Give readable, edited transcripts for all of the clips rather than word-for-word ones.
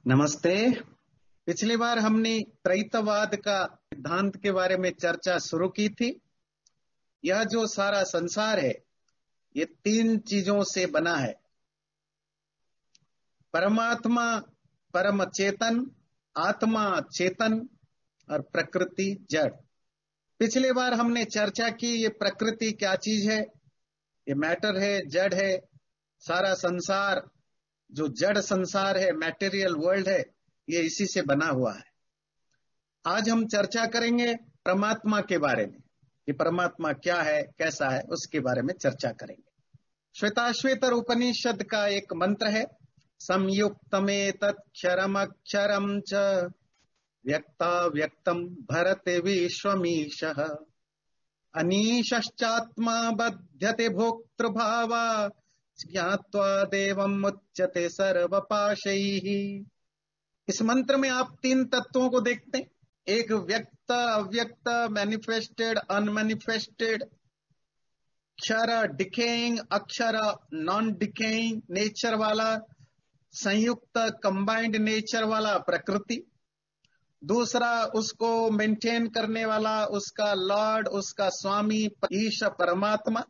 नमस्ते। पिछली बार हमने त्रैतवाद का सिद्धांत के बारे में चर्चा शुरू की थी। यह जो सारा संसार है ये तीन चीजों से बना है। परमात्मा परम चेतन, आत्मा चेतन और प्रकृति जड़। पिछली बार हमने चर्चा की ये प्रकृति क्या चीज है। ये मैटर है, जड़ है। सारा संसार जो जड़ संसार है, मैटेरियल वर्ल्ड है, ये इसी से बना हुआ है। आज हम चर्चा करेंगे परमात्मा के बारे में कि परमात्मा क्या है, कैसा है, उसके बारे में चर्चा करेंगे। श्वेताश्वेतर उपनिषद का एक मंत्र है, संयुक्तमेतत्क्षरमक्षरं च व्यक्ता व्यक्तम भरते विश्वमीशः अनीशश्चात्मा बध्यते भोक्तृभावा ज्ञात्वा देवं मुच्यते सर्वपाशैः। इस मंत्र में आप तीन तत्वों को देखते हैं, एक व्यक्त, अव्यक्त, मैनिफेस्टेड, अनमैनिफेस्टेड, क्षर डिकेइंग, अक्षर नॉन डिकेइंग नेचर वाला, संयुक्त कंबाइंड नेचर वाला प्रकृति, दूसरा उसको मेंटेन करने वाला उसका लॉर्ड, उसका स्वामी ईश परमात्मा,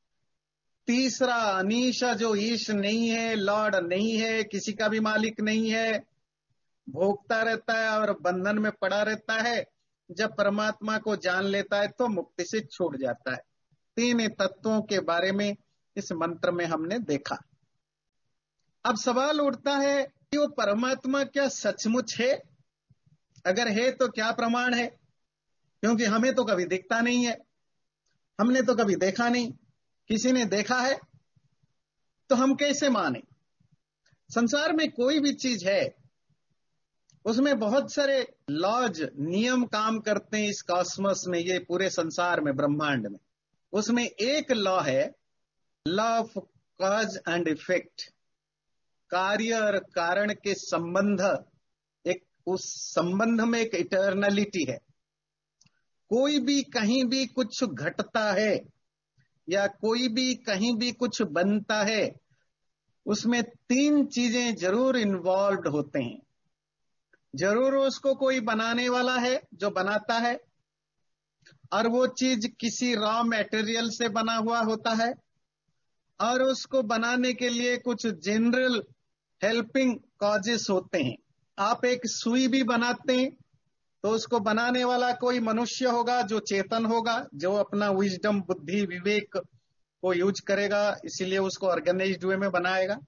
तीसरा अनीशा जो ईश नहीं है, लॉर्ड नहीं है, किसी का भी मालिक नहीं है, भोगता रहता है और बंधन में पड़ा रहता है। जब परमात्मा को जान लेता है तो मुक्ति से छूट जाता है। तीन तत्वों के बारे में इस मंत्र में हमने देखा। अब सवाल उठता है कि वो परमात्मा क्या सचमुच है? अगर है तो क्या प्रमाण है? क्योंकि हमें तो कभी दिखता नहीं है, हमने तो कभी देखा नहीं। किसी ने देखा है तो हम कैसे माने? संसार में कोई भी चीज है उसमें बहुत सारे लॉज, नियम काम करते हैं। इस कॉस्मोस में, ये पूरे संसार में, ब्रह्मांड में, उसमें एक लॉ है, law of cause and effect. कार्य और कारण के संबंध, एक उस संबंध में एक इटर्नलिटी है। कोई भी कहीं भी कुछ घटता है या कोई भी कहीं भी कुछ बनता है, उसमें तीन चीजें जरूर इन्वॉल्व होते हैं। जरूर उसको कोई बनाने वाला है जो बनाता है, और वो चीज किसी रॉ मटेरियल से बना हुआ होता है, और उसको बनाने के लिए कुछ जनरल हेल्पिंग कॉजेस होते हैं। आप एक सुई भी बनाते हैं तो उसको बनाने वाला कोई मनुष्य होगा जो चेतन होगा, जो अपना विजडम, बुद्धि, विवेक को यूज करेगा, इसीलिए उसको ऑर्गेनाइज्ड वे में बनाएगा।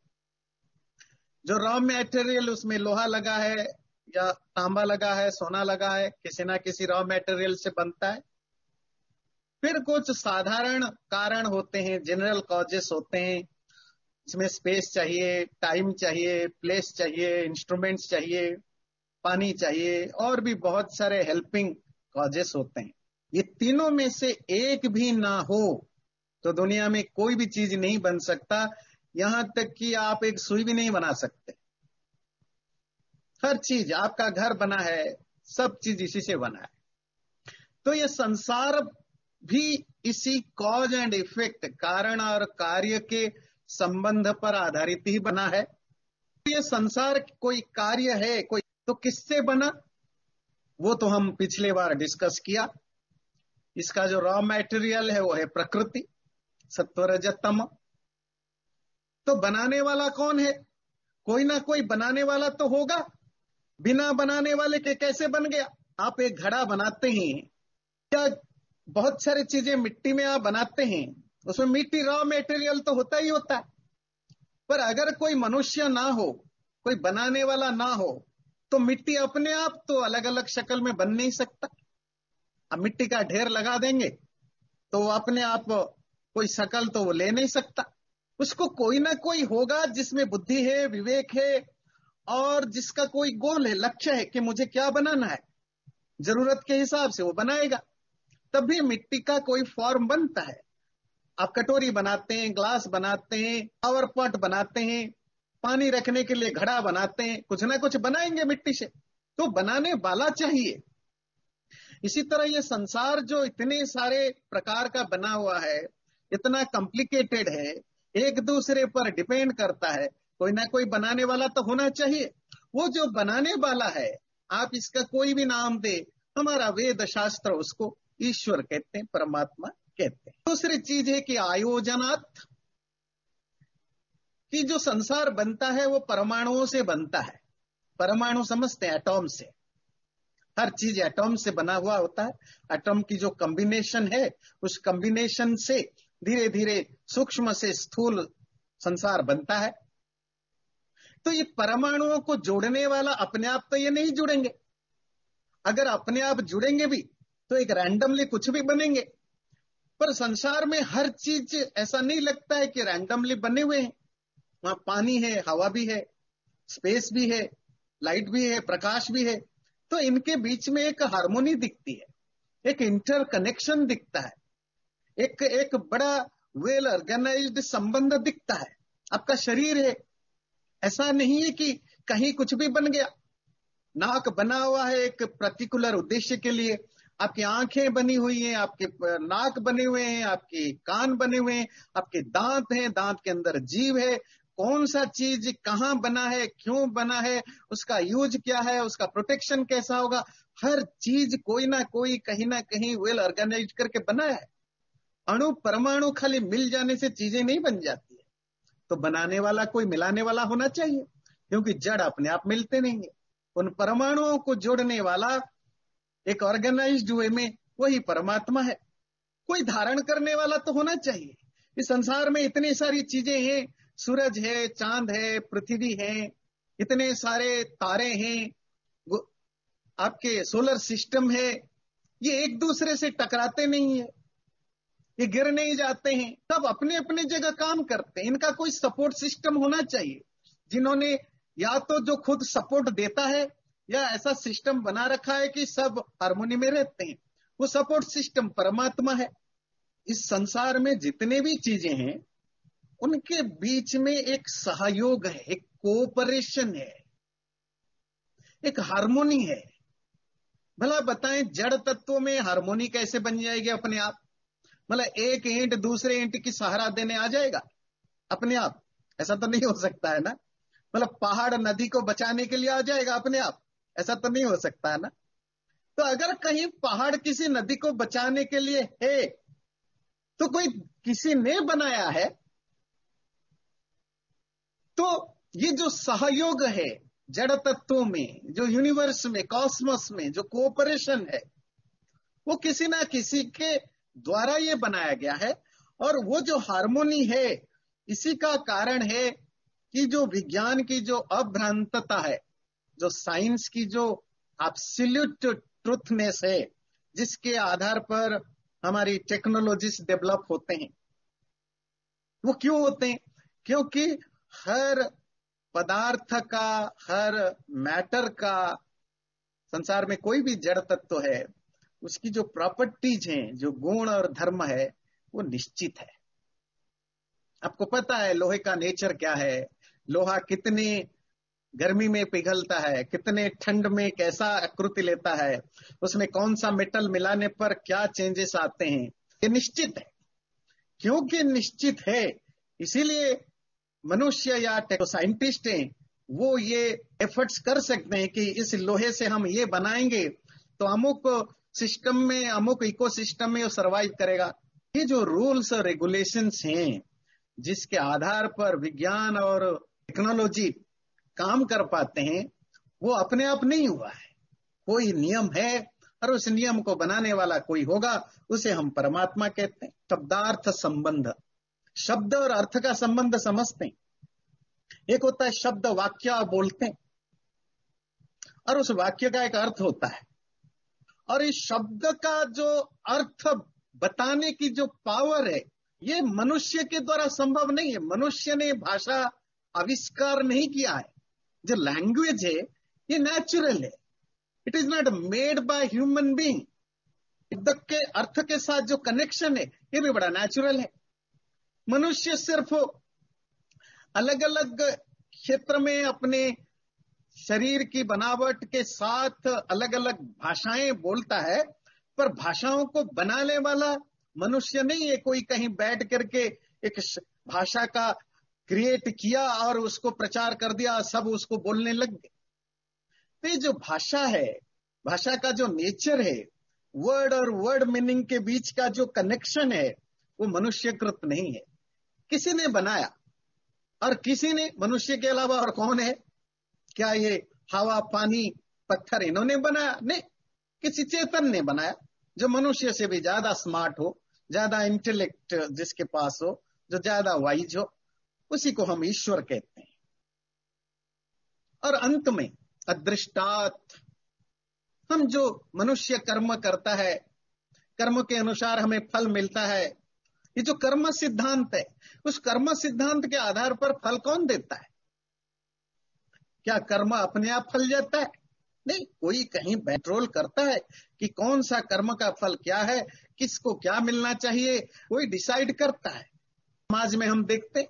जो रॉ मटेरियल, उसमें लोहा लगा है या तांबा लगा है, सोना लगा है, किसी ना किसी रॉ मटेरियल से बनता है। फिर कुछ साधारण कारण होते हैं, जनरल कॉजेस होते हैं। इसमें स्पेस चाहिए, टाइम चाहिए, प्लेस चाहिए, इंस्ट्रूमेंट्स चाहिए, पानी चाहिए, और भी बहुत सारे हेल्पिंग कॉजेस होते हैं। ये तीनों में से एक भी ना हो तो दुनिया में कोई भी चीज नहीं बन सकता। यहां तक कि आप एक सुई भी नहीं बना सकते। हर चीज, आपका घर बना है, सब चीज इसी से बना है। तो ये संसार भी इसी कॉज एंड इफेक्ट, कारण और कार्य के संबंध पर आधारित ही बना है। ये संसार कोई कार्य है, कोई तो किससे बना, वो तो हम पिछले बार डिस्कस किया। इसका जो रॉ मटेरियल है वो है प्रकृति, सत्व रजत तम। तो बनाने वाला कौन है? कोई ना कोई बनाने वाला तो होगा। बिना बनाने वाले के कैसे बन गया? आप एक घड़ा बनाते हैं या बहुत सारी चीजें मिट्टी में आप बनाते हैं, उसमें मिट्टी रॉ मटेरियल तो होता ही होता है। पर अगर कोई मनुष्य ना हो, कोई बनाने वाला ना हो, तो मिट्टी अपने आप तो अलग अलग शक्ल में बन नहीं सकता। अब मिट्टी का ढेर लगा देंगे तो अपने आप कोई शक्ल तो वो ले नहीं सकता। उसको कोई ना कोई होगा जिसमें बुद्धि है, विवेक है, और जिसका कोई गोल है, लक्ष्य है कि मुझे क्या बनाना है, जरूरत के हिसाब से वो बनाएगा। तभी मिट्टी का कोई फॉर्म बनता है। आप कटोरी बनाते हैं, ग्लास बनाते हैं, पावर पॉट बनाते हैं, पानी रखने के लिए घड़ा बनाते हैं, कुछ ना कुछ बनाएंगे मिट्टी से। तो बनाने वाला चाहिए। इसी तरह ये संसार जो इतने सारे प्रकार का बना हुआ है, इतना कॉम्प्लिकेटेड है, एक दूसरे पर डिपेंड करता है, कोई ना कोई बनाने वाला तो होना चाहिए। वो जो बनाने वाला है, आप इसका कोई भी नाम दे, हमारा वेद शास्त्र उसको ईश्वर कहते हैं, परमात्मा कहते हैं। दूसरी चीज है कि आयोजनात्, कि जो संसार बनता है वो परमाणुओं से बनता है। परमाणु समझते हैं, एटॉम से, हर चीज एटॉम से बना हुआ होता है। एटॉम की जो कॉम्बिनेशन है, उस कॉम्बिनेशन से धीरे धीरे सूक्ष्म से स्थूल संसार बनता है। तो ये परमाणुओं को जोड़ने वाला अपने आप तो ये नहीं जुड़ेंगे। अगर अपने आप जुड़ेंगे भी तो एक रैंडमली कुछ भी बनेंगे, पर संसार में हर चीज ऐसा नहीं लगता है कि रैंडमली बने हुए हैं। वहां पानी है, हवा भी है, स्पेस भी है, लाइट भी है, प्रकाश भी है। तो इनके बीच में एक हार्मोनी दिखती है, एक इंटर कनेक्शन दिखता है, एक एक बड़ा वेल ऑर्गेनाइज्ड संबंध दिखता है। आपका शरीर है, ऐसा नहीं है कि कहीं कुछ भी बन गया। नाक बना हुआ है एक पर्टिकुलर उद्देश्य के लिए, आपकी आंखें बनी हुई हैं, आपके नाक बने हुए हैं, आपके कान बने हुए हैं, आपके दांत हैं, दांत के अंदर जीव है। कौन सा चीज कहाँ बना है, क्यों बना है, उसका यूज क्या है, उसका प्रोटेक्शन कैसा होगा, हर चीज कोई ना कोई कहीं ना कहीं वेल ऑर्गेनाइज करके बना है। अणु परमाणु खाली मिल जाने से चीजें नहीं बन जाती है, तो बनाने वाला कोई मिलाने वाला होना चाहिए, क्योंकि जड़ अपने आप मिलते नहीं है। उन परमाणुओं को जोड़ने वाला एक ऑर्गेनाइज्ड वे में वही परमात्मा है। कोई धारण करने वाला तो होना चाहिए। इस संसार में इतनी सारी चीजें हैं, सूरज है, चांद है, पृथ्वी है, इतने सारे तारे हैं, आपके सोलर सिस्टम है, ये एक दूसरे से टकराते नहीं है, ये गिर नहीं जाते हैं, सब अपने अपने जगह काम करते हैं। इनका कोई सपोर्ट सिस्टम होना चाहिए, जिन्होंने या तो जो खुद सपोर्ट देता है या ऐसा सिस्टम बना रखा है कि सब हार्मोनी में रहते हैं, वो सपोर्ट सिस्टम परमात्मा है। इस संसार में जितने भी चीजें हैं उनके बीच में एक सहयोग है, एक कोऑपरेशन है, एक हार्मोनी है। भला बताएं, जड़ तत्वों में हार्मोनी कैसे बन जाएगी अपने आप? मतलब एक ईंट दूसरे ईंट की सहारा देने आ जाएगा अपने आप? ऐसा तो नहीं हो सकता है ना। मतलब पहाड़ नदी को बचाने के लिए आ जाएगा अपने आप? ऐसा तो नहीं हो सकता है ना। तो अगर कहीं पहाड़ किसी नदी को बचाने के लिए है तो कोई किसी ने बनाया है, तो ये जो सहयोग है जड़ तत्वों में, जो यूनिवर्स में, कॉस्मोस में जो कोऑपरेशन है, वो किसी ना किसी के द्वारा ये बनाया गया है। और वो जो हार्मोनी है, इसी का कारण है कि जो विज्ञान की जो अभ्रांतता है, जो साइंस की जो एब्सोल्यूट ट्रुथनेस है, जिसके आधार पर हमारी टेक्नोलॉजीज डेवलप होते हैं, वो क्यों होते हैं? क्योंकि हर पदार्थ का, हर मैटर का, संसार में कोई भी जड़ तत्व है, उसकी जो प्रॉपर्टीज हैं, जो गुण और धर्म है, वो निश्चित है। आपको पता है लोहे का नेचर क्या है, लोहा कितनी गर्मी में पिघलता है, कितने ठंड में कैसा आकृति लेता है, उसमें कौन सा मेटल मिलाने पर क्या चेंजेस आते हैं, ये निश्चित है। क्योंकि निश्चित है, इसीलिए मनुष्य या साइंटिस्ट हैं, वो ये एफर्ट्स कर सकते हैं कि इस लोहे से हम ये बनाएंगे तो अमुक सिस्टम में, अमुक इकोसिस्टम में वो सरवाइव करेगा। ये जो रूल्स और रेगुलेशंस हैं, जिसके आधार पर विज्ञान और टेक्नोलॉजी काम कर पाते हैं, वो अपने आप नहीं हुआ है। कोई नियम है और उस नियम को बनाने वाला कोई होगा, उसे हम परमात्मा कहते हैं। शब्दार्थ संबंध, शब्द और अर्थ का संबंध समझते हैं। एक होता है शब्द, वाक्य बोलते हैं, और उस वाक्य का एक अर्थ होता है। और इस शब्द का जो अर्थ बताने की जो पावर है, ये मनुष्य के द्वारा संभव नहीं है। मनुष्य ने भाषा आविष्कार नहीं किया है। जो लैंग्वेज है ये नेचुरल है, it is not made by human being. शब्द के अर्थ के साथ जो कनेक्शन है ये भी बड़ा नेचुरल है। मनुष्य सिर्फ अलग अलग क्षेत्र में अपने शरीर की बनावट के साथ अलग अलग भाषाएं बोलता है, पर भाषाओं को बनाने वाला मनुष्य नहीं है। कोई कहीं बैठ करके एक भाषा का क्रिएट किया और उसको प्रचार कर दिया, सब उसको बोलने लग गए। तो ये जो भाषा है, भाषा का जो नेचर है, वर्ड और वर्ड मीनिंग के बीच का जो कनेक्शन है, वो मनुष्यकृत नहीं है, किसी ने बनाया। और किसी ने, मनुष्य के अलावा और कौन है? क्या ये हवा, पानी, पत्थर इन्होंने बनाया? नहीं, किसी चेतन ने बनाया, जो मनुष्य से भी ज्यादा स्मार्ट हो, ज्यादा इंटेलेक्ट जिसके पास हो, जो ज्यादा वाइज हो, उसी को हम ईश्वर कहते हैं। और अंत में अदृष्टात, हम जो मनुष्य कर्म करता है, कर्म के अनुसार हमें फल मिलता है, ये जो कर्म सिद्धांत है, उस कर्म सिद्धांत के आधार पर फल कौन देता है? क्या कर्म अपने आप फल जाता है? नहीं, कोई कहीं कंट्रोल करता है कि कौन सा कर्म का फल क्या है, किसको क्या मिलना चाहिए, कोई डिसाइड करता है। समाज में हम देखते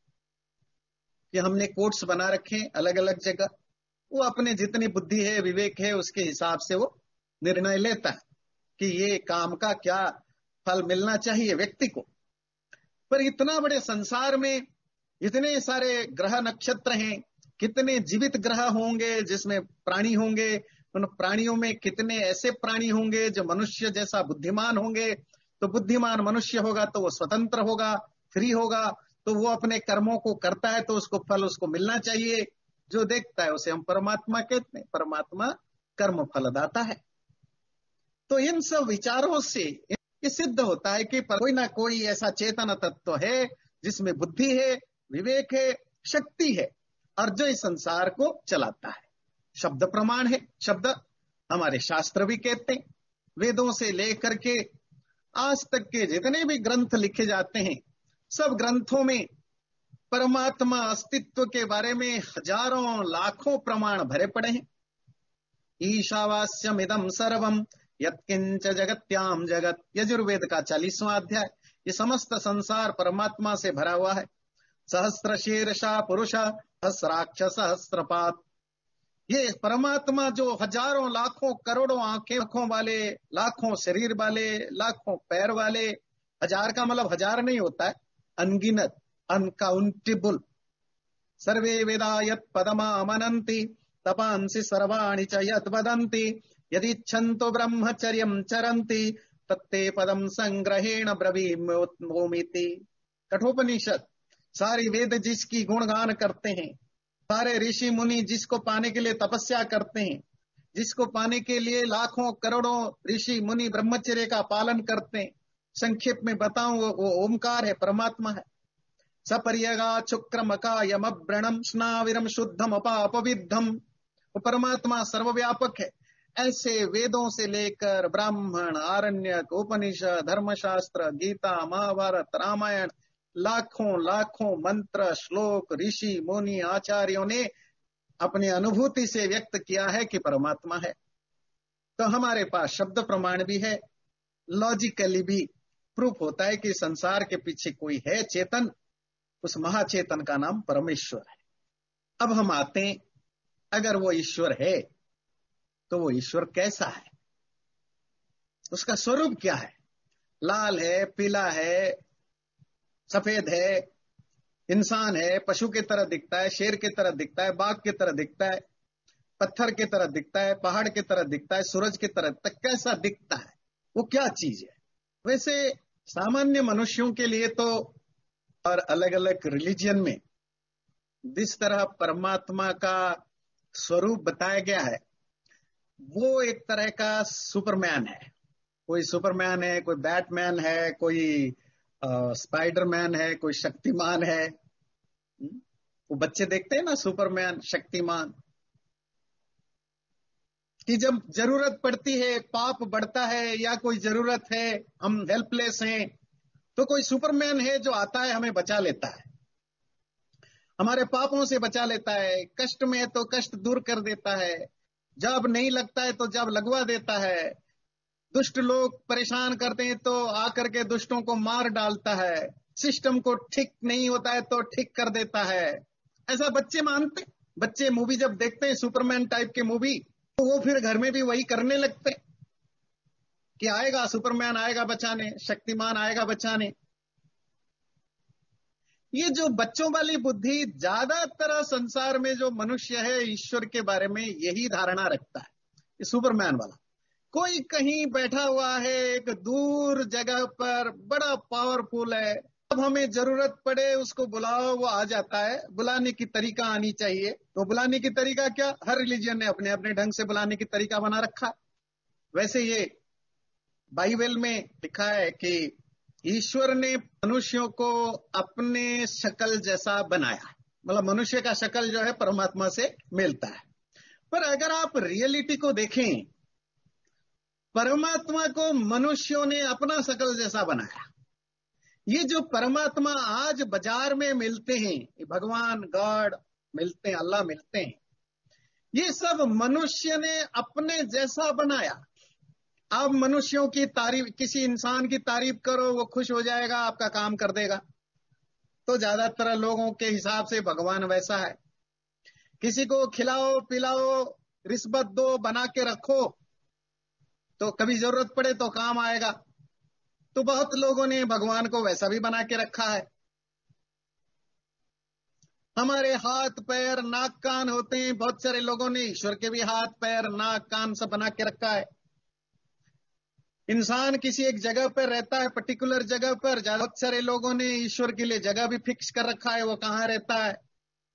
कि हमने कोर्ट्स बना रखे हैं अलग अलग जगह, वो अपने जितनी बुद्धि है, विवेक है, उसके हिसाब से वो निर्णय लेता है कि ये काम का क्या फल मिलना चाहिए व्यक्ति को। पर इतना बड़े संसार में इतने सारे ग्रह नक्षत्र हैं, कितने जीवित ग्रह होंगे जिसमें प्राणी होंगे, उन प्राणियों में कितने ऐसे प्राणी होंगे जो मनुष्य जैसा बुद्धिमान होंगे। तो बुद्धिमान मनुष्य होगा तो वो स्वतंत्र होगा, फ्री होगा, तो वो अपने कर्मों को करता है तो उसको फल उसको मिलना चाहिए। जो देखता है उसे हम परमात्मा कहते हैं। परमात्मा कर्म फलदाता है। तो इन सब विचारों से ये सिद्ध होता है कि कोई ना कोई ऐसा चेतन तत्व है जिसमें बुद्धि है, विवेक है, शक्ति है, और जो इस संसार को चलाता है। शब्द प्रमाण है। शब्द हमारे शास्त्र भी कहते हैं। वेदों से लेकर के आज तक के जितने भी ग्रंथ लिखे जाते हैं, सब ग्रंथों में परमात्मा अस्तित्व के बारे में हजारों लाखों प्रमाण भरे पड़े हैं। ईशावास्यमिदं सर्वम यत्किंच जगत्याम जगत, यजुर्वेद का 40वां अध्याय। ये समस्त संसार परमात्मा से भरा हुआ है। सहस्त्र शीर्षा पुरुष सहस्राक्ष सहस्त्रपात, ये परमात्मा जो हजारों लाखों करोड़ों आंखों वाले, लाखों शरीर वाले, लाखों पैर वाले, हजार का मतलब हजार नहीं होता है, अनगिनत, अनकाउंटेबल। सर्वे वेदा यत् पदमामनन्ति तपांसि सर्वाणि च यत् वदन्ति यदिच्छन्तो ब्रह्मचर्यं चरन्ति तत्ते पदम संग्रहेण ब्रवीमोमिति। कठोपनिषद। सारी वेद जिसकी गुणगान करते हैं, सारे ऋषि मुनि जिसको पाने के लिए तपस्या करते हैं, जिसको पाने के लिए लाखों करोड़ों ऋषि मुनि ब्रह्मचर्य का पालन करते हैं, संक्षेप में बताऊं वो ओमकार है, परमात्मा है। सपर्यगा शुक्रमका यमव्रणम स्नाविरम शुद्धम अपापविद्धम, वो परमात्मा सर्वव्यापक है। ऐसे वेदों से लेकर ब्राह्मण, आरण्यक, उपनिषद, धर्मशास्त्र, गीता, महाभारत, रामायण, लाखों लाखों मंत्र, श्लोक ऋषि मुनि आचार्यों ने अपनी अनुभूति से व्यक्त किया है कि परमात्मा है। तो हमारे पास शब्द प्रमाण भी है, लॉजिकली भी प्रूफ होता है कि संसार के पीछे कोई है चेतन, उस महाचेतन का नाम परमेश्वर है। अब हम आते हैं, अगर वो ईश्वर है तो वो ईश्वर कैसा है, उसका स्वरूप क्या है? लाल है, पीला है, सफेद है, इंसान है, पशु की तरह दिखता है, शेर की तरह दिखता है, बाघ की तरह दिखता है, पत्थर की तरह दिखता है, पहाड़ की तरह दिखता है, सूरज की तरह तक कैसा दिखता है, वो क्या चीज है? वैसे सामान्य मनुष्यों के लिए तो, और अलग अलग रिलीजियन में जिस तरह परमात्मा का स्वरूप बताया गया है, वो एक तरह का सुपरमैन है। कोई सुपरमैन है, कोई बैटमैन है, कोई स्पाइडरमैन है, कोई शक्तिमान है। वो बच्चे देखते हैं ना सुपरमैन, शक्तिमान, कि जब जरूरत पड़ती है, पाप बढ़ता है या कोई जरूरत है, हम हेल्पलेस हैं, तो कोई सुपरमैन है जो आता है, हमें बचा लेता है, हमारे पापों से बचा लेता है। कष्ट में है तो कष्ट दूर कर देता है, जब नहीं लगता है तो जब लगवा देता है। दुष्ट लोग परेशान करते हैं तो आकर के दुष्टों को मार डालता है। सिस्टम को ठीक नहीं होता है तो ठीक कर देता है। ऐसा बच्चे मानते। बच्चे मूवी जब देखते हैं सुपरमैन टाइप के मूवी, तो वो फिर घर में भी वही करने लगते कि आएगा सुपरमैन, आएगा बचाने, शक्तिमान आएगा बचाने। ये जो बच्चों वाली बुद्धि, ज्यादातर संसार में जो मनुष्य है ईश्वर के बारे में यही धारणा रखता है, ये सुपरमैन वाला। कोई कहीं बैठा हुआ है एक दूर जगह पर, बड़ा पावरफुल है, अब हमें जरूरत पड़े उसको बुलाओ वो आ जाता है। बुलाने की तरीका आनी चाहिए। तो बुलाने की तरीका क्या, हर रिलीजन ने अपने अपने ढंग से बुलाने की तरीका बना रखा। वैसे ये बाइबल में लिखा है कि ईश्वर ने मनुष्यों को अपने शक्ल जैसा बनाया, मतलब मनुष्य का शक्ल जो है परमात्मा से मिलता है। पर अगर आप रियलिटी को देखें, परमात्मा को मनुष्यों ने अपना शक्ल जैसा बनाया। ये जो परमात्मा आज बाजार में मिलते हैं, भगवान गॉड मिलते हैं, अल्लाह मिलते हैं, ये सब मनुष्य ने अपने जैसा बनाया। आप मनुष्यों की तारीफ, किसी इंसान की तारीफ करो वो खुश हो जाएगा, आपका काम कर देगा। तो ज्यादातर लोगों के हिसाब से भगवान वैसा है। किसी को खिलाओ पिलाओ, रिश्वत दो, बना के रखो, तो कभी जरूरत पड़े तो काम आएगा। तो बहुत लोगों ने भगवान को वैसा भी बना के रखा है। हमारे हाथ पैर नाक कान होते हैं, बहुत सारे लोगों ने ईश्वर के भी हाथ पैर नाक कान सब बना के रखा है। इंसान किसी एक जगह पर रहता है, पर्टिकुलर जगह पर, बहुत सारे लोगों ने ईश्वर के लिए जगह भी फिक्स कर रखा है, वो कहाँ रहता है।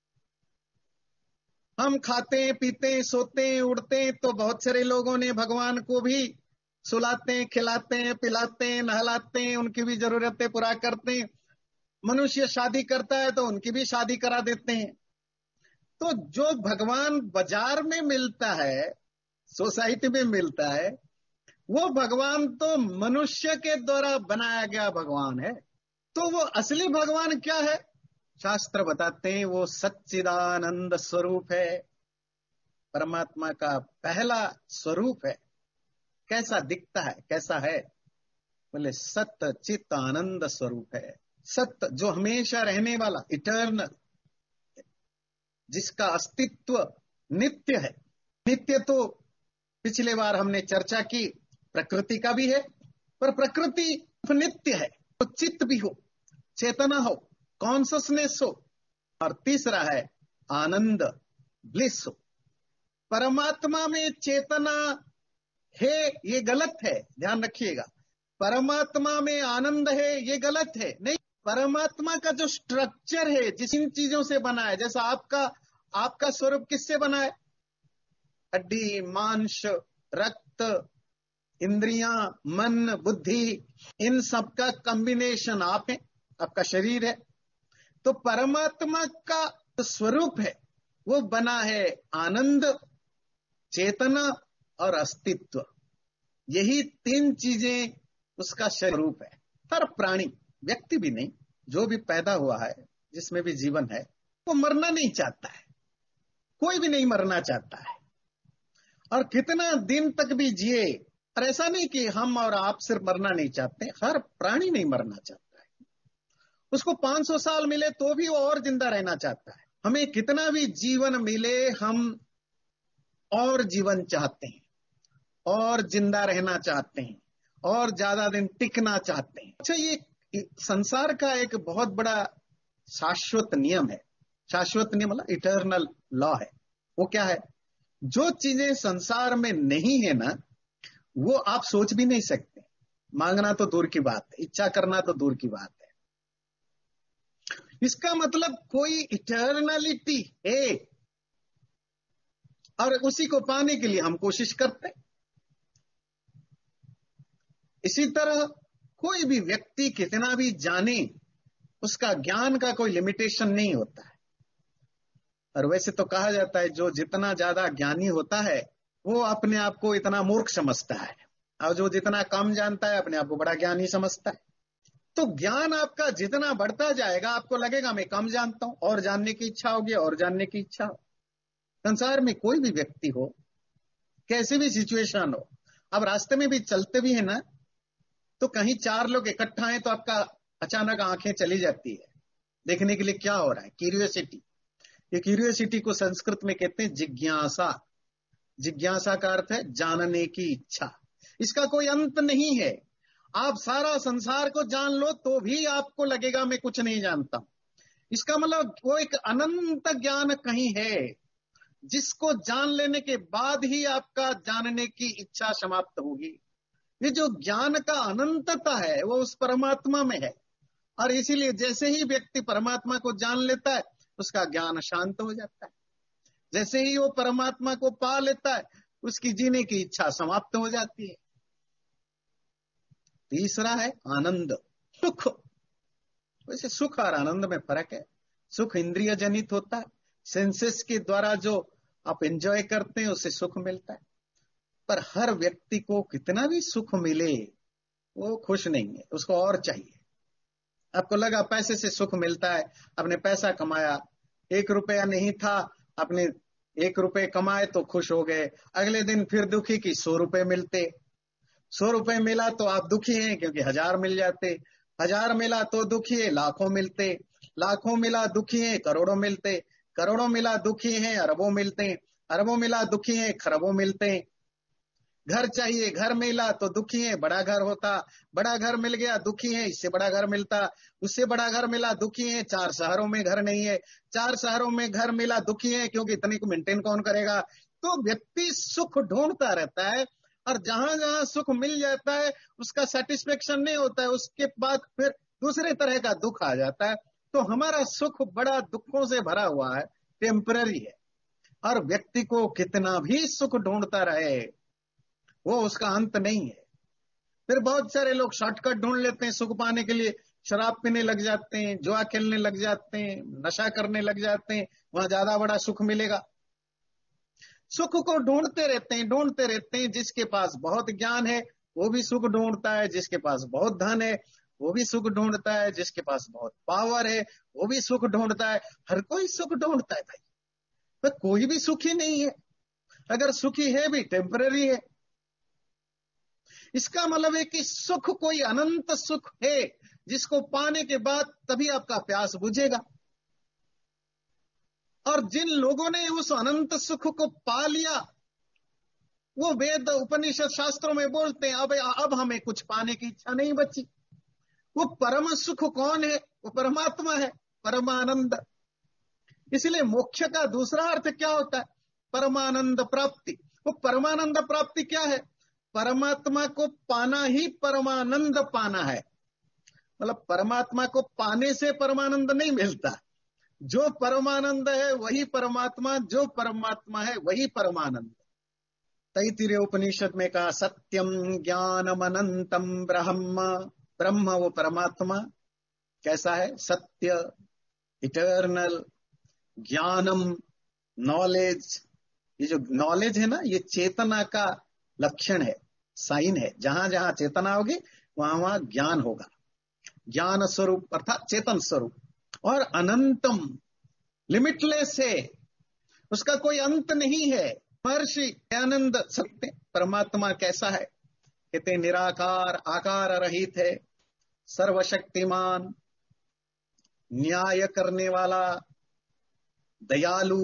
हम खाते हैं पीते हैं सोते हैं उड़ते हैं, तो बहुत सारे लोगों ने भगवान को भी सुलाते हैं खिलाते हैं पिलाते हैं नहलाते हैं, उनकी भी जरूरतें पूरा करते हैं। मनुष्य शादी करता है तो उनकी भी शादी करा देते हैं। तो जो भगवान बाजार में मिलता है, सोसाइटी में मिलता है, वो भगवान तो मनुष्य के द्वारा बनाया गया भगवान है। तो वो असली भगवान क्या है, शास्त्र बताते हैं वो सच्चिदानंद स्वरूप है, परमात्मा का पहला स्वरूप है। कैसा दिखता है, कैसा है, बोले सत्य चित्त आनंद स्वरूप है। सत्य जो हमेशा रहने वाला, इटर्नल, जिसका अस्तित्व नित्य है। नित्य तो पिछले बार हमने चर्चा की, प्रकृति का भी है, पर प्रकृति नित्य है। तो चित्त भी हो, चेतना हो, कॉन्शसनेस हो, और तीसरा है आनंद, ब्लिस हो। परमात्मा में चेतना है ये गलत है, ध्यान रखिएगा। परमात्मा में आनंद है ये गलत है, नहीं। परमात्मा का जो स्ट्रक्चर है, जिस इन चीजों से बना है, जैसा आपका स्वरूप किससे बना है, हड्डी मांस रक्त इंद्रियां मन बुद्धि, इन सब का कॉम्बिनेशन आप है, आपका शरीर है। तो परमात्मा का स्वरूप है वो बना है आनंद, चेतना और अस्तित्व। यही तीन चीजें उसका स्वरूप है। हर प्राणी, व्यक्ति भी नहीं, जो भी पैदा हुआ है, जिसमें भी जीवन है, वो मरना नहीं चाहता है। कोई भी नहीं मरना चाहता है, और कितना दिन तक भी जिए। और ऐसा नहीं कि हम और आप सिर्फ मरना नहीं चाहते, हर प्राणी नहीं मरना चाहता है। उसको 500 साल मिले तो भी वो और जिंदा रहना चाहता है। हमें कितना भी जीवन मिले, हम और जीवन चाहते हैं, और जिंदा रहना चाहते हैं, और ज्यादा दिन टिकना चाहते हैं। अच्छा, ये संसार का एक बहुत बड़ा शाश्वत नियम है। शाश्वत नियम मतलब इटर्नल लॉ है। वो क्या है, जो चीजें संसार में नहीं है ना, वो आप सोच भी नहीं सकते। मांगना तो दूर की बात है, इच्छा करना तो दूर की बात है। इसका मतलब कोई इटर्नलिटी है, और उसी को पाने के लिए हम कोशिश करते हैं। इसी तरह कोई भी व्यक्ति कितना भी जाने, उसका ज्ञान का कोई लिमिटेशन नहीं होता है। और वैसे तो कहा जाता है जो जितना ज्यादा ज्ञानी होता है वो अपने आप को इतना मूर्ख समझता है, और जो जितना कम जानता है अपने आप को बड़ा ज्ञानी समझता है। तो ज्ञान आपका जितना बढ़ता जाएगा, आपको लगेगा मैं कम जानता हूं, और जानने की इच्छा होगी, और जानने की इच्छा हो। संसार में कोई भी व्यक्ति हो, कैसी भी सिचुएशन हो, अब रास्ते में भी चलते भी है ना, तो कहीं 4 लोग इकट्ठा हैं तो आपका अचानक आंखें चली जाती है देखने के लिए क्या हो रहा है, क्यूरियोसिटी। ये क्यूरियोसिटी को संस्कृत में कहते हैं जिज्ञासा। जिज्ञासा का अर्थ है जानने की इच्छा। इसका कोई अंत नहीं है। आप सारा संसार को जान लो तो भी आपको लगेगा मैं कुछ नहीं जानता हूं। इसका मतलब वो एक अनंत ज्ञान कहीं है, जिसको जान लेने के बाद ही आपका जानने की इच्छा समाप्त होगी। ये जो ज्ञान का अनंतता है वो उस परमात्मा में है, और इसीलिए जैसे ही व्यक्ति परमात्मा को जान लेता है उसका ज्ञान शांत हो जाता है। जैसे ही वो परमात्मा को पा लेता है उसकी जीने की इच्छा समाप्त हो जाती है। तीसरा है आनंद, सुख। वैसे सुख और आनंद में फर्क है। सुख इंद्रिय जनित होता है, सेंसेस के द्वारा जो आप एंजॉय करते हैं उससे सुख मिलता है। पर हर व्यक्ति को कितना भी सुख मिले वो खुश नहीं है, उसको और चाहिए। आपको लगा पैसे से सुख मिलता है, आपने पैसा कमाया, 1 रुपया नहीं था, आपने 1 रुपये कमाए तो खुश हो गए। अगले दिन फिर दुखी कि 100 रुपये मिलते। 100 रुपये मिला तो आप दुखी हैं क्योंकि 1000 मिल जाते। 1000 मिला तो दुखी है, लाखों मिलते। लाखों मिला दुखी है, करोड़ों मिलते। करोड़ों मिला दुखी है, अरबों मिलते। अरबों मिला दुखी है, खरबों मिलते। घर चाहिए, घर मिला तो दुखी है, बड़ा घर होता। बड़ा घर मिल गया, दुखी है, इससे बड़ा घर मिलता। उससे बड़ा घर मिला, दुखी है, 4 शहरों में घर नहीं है। 4 शहरों में घर मिला, दुखी है क्योंकि इतने को मेंटेन कौन करेगा। तो व्यक्ति सुख ढूंढता रहता है, और जहां जहां सुख मिल जाता है उसका सेटिस्फेक्शन नहीं होता है, उसके बाद फिर दूसरे तरह का दुख आ जाता है। तो हमारा सुख बड़ा दुखों से भरा हुआ है, टेम्पररी है। और व्यक्ति को कितना भी सुख ढूंढता रहे वो उसका अंत नहीं है। फिर बहुत सारे लोग शॉर्टकट ढूंढ लेते हैं सुख पाने के लिए, शराब पीने लग जाते हैं, जुआ खेलने लग जाते हैं, नशा करने लग जाते हैं, वहां ज्यादा बड़ा सुख मिलेगा। सुख को ढूंढते रहते हैं। जिसके पास बहुत ज्ञान है वो भी सुख ढूंढता है, जिसके पास बहुत धन है वो भी सुख ढूंढता है, जिसके पास बहुत पावर है वो भी सुख ढूंढता है। हर कोई सुख ढूंढता है भाई, पर कोई भी सुखी नहीं है। अगर सुखी है भी टेम्पररी है। इसका मतलब है कि सुख कोई अनंत सुख है, जिसको पाने के बाद तभी आपका प्यास बुझेगा। और जिन लोगों ने उस अनंत सुख को पा लिया वो वेद उपनिषद शास्त्रों में बोलते हैं अब हमें कुछ पाने की इच्छा नहीं बची। वो परम सुख कौन है? वो परमात्मा है, परमानंद। इसलिए मोक्ष का दूसरा अर्थ क्या होता है? परमानंद प्राप्ति। वो परमानंद प्राप्ति क्या है? परमात्मा को पाना ही परमानंद पाना है। मतलब परमात्मा को पाने से परमानंद नहीं मिलता। जो परमानंद है वही परमात्मा, जो परमात्मा है वही परमानंद। तैत्तिरीय उपनिषद में कहा सत्यम ज्ञानम अनंतम ब्रह्म। ब्रह्म वो परमात्मा कैसा है? सत्य, इटर्नल, ज्ञानम, नॉलेज। ये जो नॉलेज है ना, ये चेतना का लक्षण है, साइन है। जहां जहां चेतना होगी वहां वहां ज्ञान होगा। ज्ञान स्वरूप अर्थात चेतन स्वरूप। और अनंतम, लिमिटलेस है, उसका कोई अंत नहीं है। महर्षि दयानंद सत्य परमात्मा कैसा है? कहते निराकार, आकार रहित है, सर्वशक्तिमान, न्याय करने वाला, दयालु,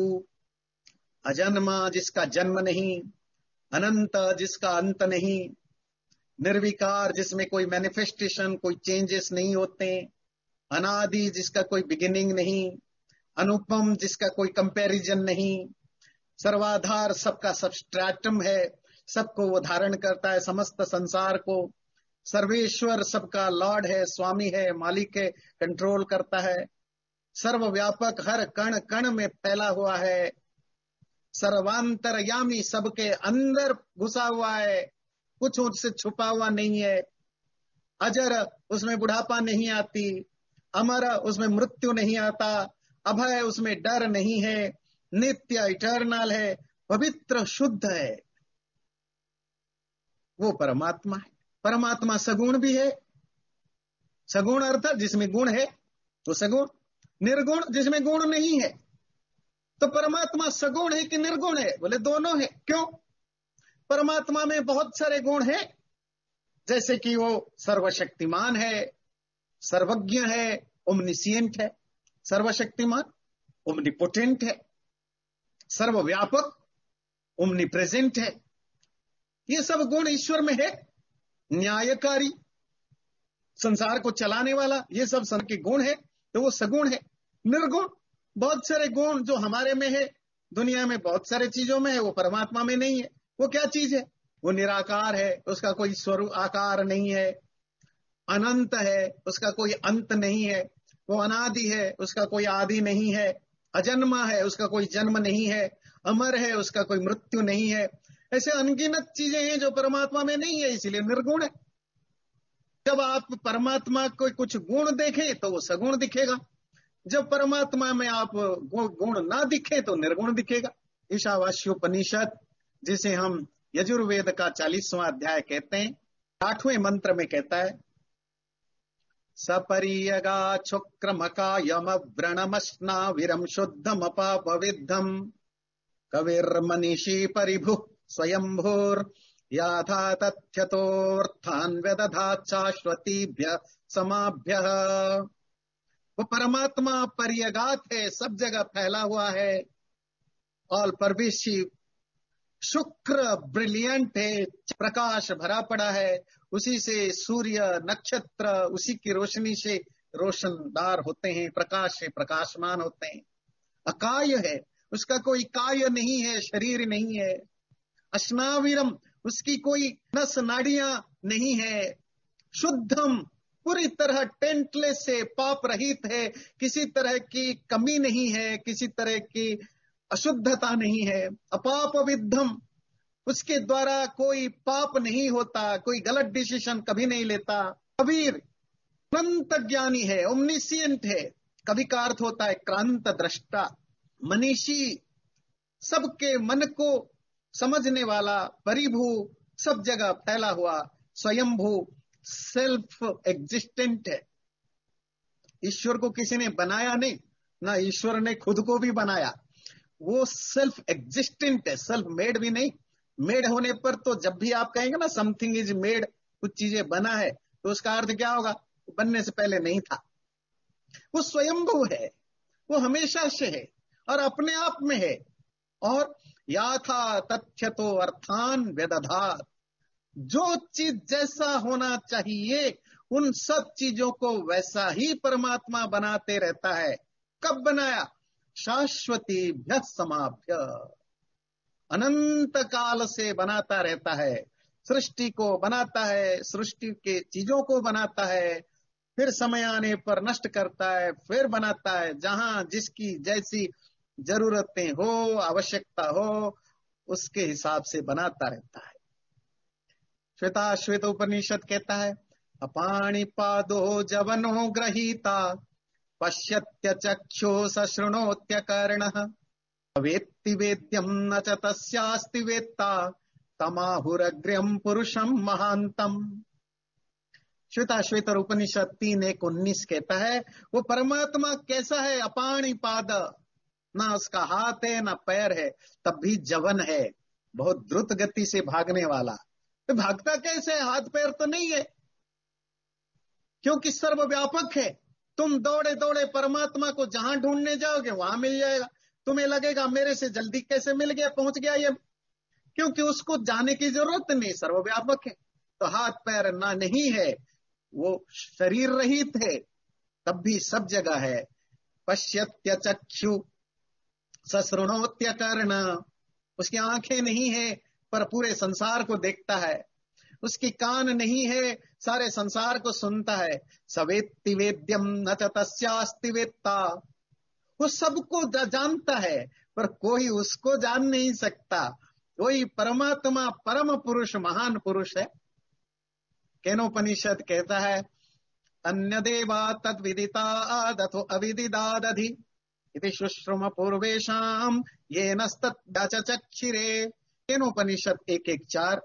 अजन्मा जिसका जन्म नहीं, अनंत जिसका अंत नहीं, निर्विकार जिसमें कोई मैनिफेस्टेशन, कोई चेंजेस नहीं होते, अनादि जिसका कोई बिगिनिंग नहीं, अनुपम जिसका कोई कंपैरिजन नहीं, सर्वाधार सबका सबस्ट्रैटम है, सबको वो धारण करता है, समस्त संसार को। सर्वेश्वर सबका लॉर्ड है, स्वामी है, मालिक है, कंट्रोल करता है। सर्वव्यापक, हर कण कण में फैला हुआ है। सर्वांतरयामी, सबके अंदर घुसा हुआ है, कुछ उससे छुपा हुआ नहीं है। अजर, उसमें बुढ़ापा नहीं आती। अमर, उसमें मृत्यु नहीं आता। अभय, उसमें डर नहीं है। नित्य, इटर्नल है, पवित्र, शुद्ध है। वो परमात्मा है। परमात्मा सगुण भी है। सगुण अर्थात जिसमें गुण है तो सगुण, निर्गुण जिसमें गुण नहीं है। तो परमात्मा सगुण है कि निर्गुण है? बोले दोनों है। क्यों? परमात्मा में बहुत सारे गुण हैं, जैसे कि वो सर्वशक्तिमान है, सर्वज्ञ है, ओमनिसियंट है। सर्वशक्तिमान, ओमनिपोटेंट है। सर्वव्यापक, ओमनिप्रेजेंट है। ये सब गुण ईश्वर में है। न्यायकारी, संसार को चलाने वाला, ये सब सन के गुण है, तो वो सगुण है। निर्गुण। बहुत सारे गुण जो हमारे में है, दुनिया में बहुत सारे चीजों में है, वो परमात्मा में नहीं है। वो क्या चीज है? वो निराकार है, उसका कोई स्वरूप आकार नहीं है। अनंत है, उसका कोई अंत नहीं है। वो अनादि है, उसका कोई आदि नहीं है। अजन्मा है, उसका कोई जन्म नहीं है। अमर है, उसका कोई मृत्यु नहीं है। ऐसे अनगिनत चीजें हैं जो परमात्मा में नहीं है, इसीलिए निर्गुण है। जब आप परमात्मा को कुछ गुण देखें तो वो सगुण दिखेगा। जब परमात्मा में आप गुण ना दिखे तो निर्गुण दिखेगा। ईशावास्योपनिषद, जिसे हम यजुर्वेद का 40वां अध्याय कहते हैं, 8वें मंत्र में कहता है, सपरीयगा शुक्रमकायम व्रणमस्ना विरम शुद्धमपापविद्धम कविर्मनीषी परिभु स्वयंभूर याथा तथ्यतोर्थान व्यदधात् शाश्वतीभ्य समाभ्य। वो परमात्मा पर्यगात है, सब जगह फैला हुआ है, ऑल परवेसिव। शुक्र ब्रिलियंट है, प्रकाश भरा पड़ा है, उसी से सूर्य नक्षत्र उसी की रोशनी से रोशनदार होते हैं, प्रकाश से प्रकाशमान होते हैं। अकाय है, उसका कोई काय नहीं है, शरीर नहीं है। अश्नाविरम, उसकी कोई नस नाड़ियां नहीं है। शुद्धम, पूरी तरह टेंटलेस से पाप रहित है, किसी तरह की कमी नहीं है, किसी तरह की अशुद्धता नहीं है। अपाप विद्धम, उसके द्वारा कोई पाप नहीं होता, कोई गलत डिसीजन कभी नहीं लेता। कबीर, अनंत ज्ञानी है, ओमनिशियंट है। कवि का अर्थ होता है क्रांत दृष्टा। मनीषी, सबके मन को समझने वाला। परिभू, सब जगह फैला हुआ। स्वयंभू, सेल्फ एग्जिस्टेंट है। ईश्वर को किसी ने बनाया नहीं, ना ईश्वर ने खुद को भी बनाया। वो सेल्फ एग्जिस्टेंट है, सेल्फ मेड भी नहीं। मेड होने पर तो जब भी आप कहेंगे ना समथिंग इज मेड, कुछ चीजें बना है, तो उसका अर्थ क्या होगा? बनने से पहले नहीं था। वो स्वयंभू है, वो हमेशा से है और अपने आप में है। और याथा तथ्य तो अर्थान व्यदधात, जो चीज जैसा होना चाहिए उन सब चीजों को वैसा ही परमात्मा बनाते रहता है। कब बनाया? शाश्वतीभ्य समाभ्य, अनंत काल से बनाता रहता है। सृष्टि को बनाता है, सृष्टि के चीजों को बनाता है, फिर समय आने पर नष्ट करता है, फिर बनाता है। जहां जिसकी जैसी जरूरतें हो, आवश्यकता हो, उसके हिसाब से बनाता रहता है। श्वेताश्वेत उपनिषद कहता है, अपाणिपादो जवनो गृहीता पश्यत्य चक्षु सशृणोत्य कर्णः वेत्ति वेद्यम न च तस्यास्ति वेत्ता तमाहुरग्र्यम पुरुषम महांतम। श्वेताश्वेतर उपनिषद 3:1-19 कहता है, वो परमात्मा कैसा है? अपाणिपाद, ना उसका हाथ है ना पैर है, तब भी जवन है, बहुत द्रुत गति से भागने वाला। तो भागता कैसे है? हाथ पैर तो नहीं है, क्योंकि सर्वव्यापक है। तुम दौड़े दौड़े परमात्मा को जहां ढूंढने जाओगे वहां मिल जाएगा। तुम्हें लगेगा मेरे से जल्दी कैसे मिल गया, पहुंच गया ये, क्योंकि उसको जाने की जरूरत नहीं, सर्वव्यापक है। तो हाथ पैर ना नहीं है, वो शरीर रहित है, तब भी सब जगह है। पश्यत्य चक्षु सशृणोत्य कर्ण, उसकी आंखें नहीं है पर पूरे संसार को देखता है। उसकी कान नहीं है, सारे संसार को सुनता है। सवेत्ति वेद्यम न च तस्यास्ति वेत्ता, वो सबको जानता है पर कोई उसको जान नहीं सकता। वही परमात्मा परम पुरुष महान पुरुष है। केनोपनिषद कहता है, अन्य देवा तद विदिता दथो अविदिदादधि इति शुश्रुम पूर्वेशाम ये नस्तच्चिरे। केनोपनिषद 1:1-4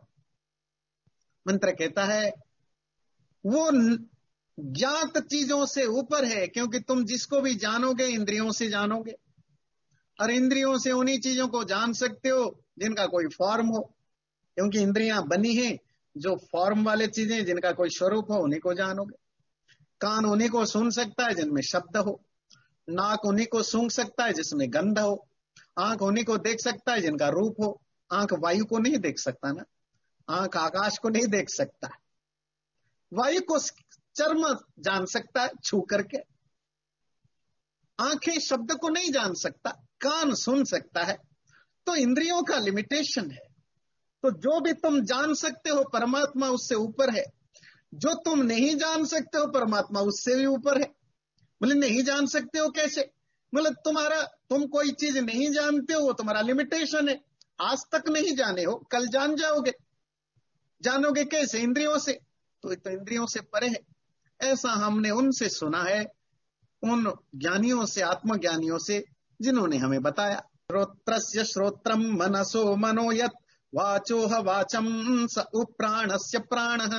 मंत्र कहता है, वो ज्ञात चीजों से ऊपर है, क्योंकि तुम जिसको भी जानोगे इंद्रियों से जानोगे, और इंद्रियों से उन्हीं चीजों को जान सकते हो जिनका कोई फॉर्म हो, क्योंकि इंद्रियां बनी हैं जो फॉर्म वाले चीजें, जिनका कोई स्वरूप हो उन्हीं को जानोगे। कान उन्हीं को सुन सकता है जिनमें शब्द हो, नाक उन्हीं को सूंघ सकता है जिसमें गंध हो, आंख उन्हीं को देख सकता है जिनका रूप हो। आंख वायु को नहीं देख सकता ना, आंख आकाश को नहीं देख सकता, वायु को चर्म जान सकता है छू करके। आंखें शब्द को नहीं जान सकता, कान सुन सकता है, तो इंद्रियों का लिमिटेशन है। तो जो भी तुम जान सकते हो परमात्मा उससे ऊपर है, जो तुम नहीं जान सकते हो परमात्मा उससे भी ऊपर है। बोले नहीं जान सकते हो कैसे? मतलब तुम कोई चीज नहीं जानते हो, वो तुम्हारा लिमिटेशन है। आज तक नहीं जाने हो, कल जान जाओगे। जानोगे कैसे? इंद्रियों से। तो इंद्रियों से परे है। ऐसा हमने उनसे सुना है, उन ज्ञानियों से, आत्मज्ञानियों से, जिन्होंने हमें बताया। श्रोत्रस्य श्रोत्रम मनसो मनो यत् वाचोह वाचम स उप्राणस्य प्राणः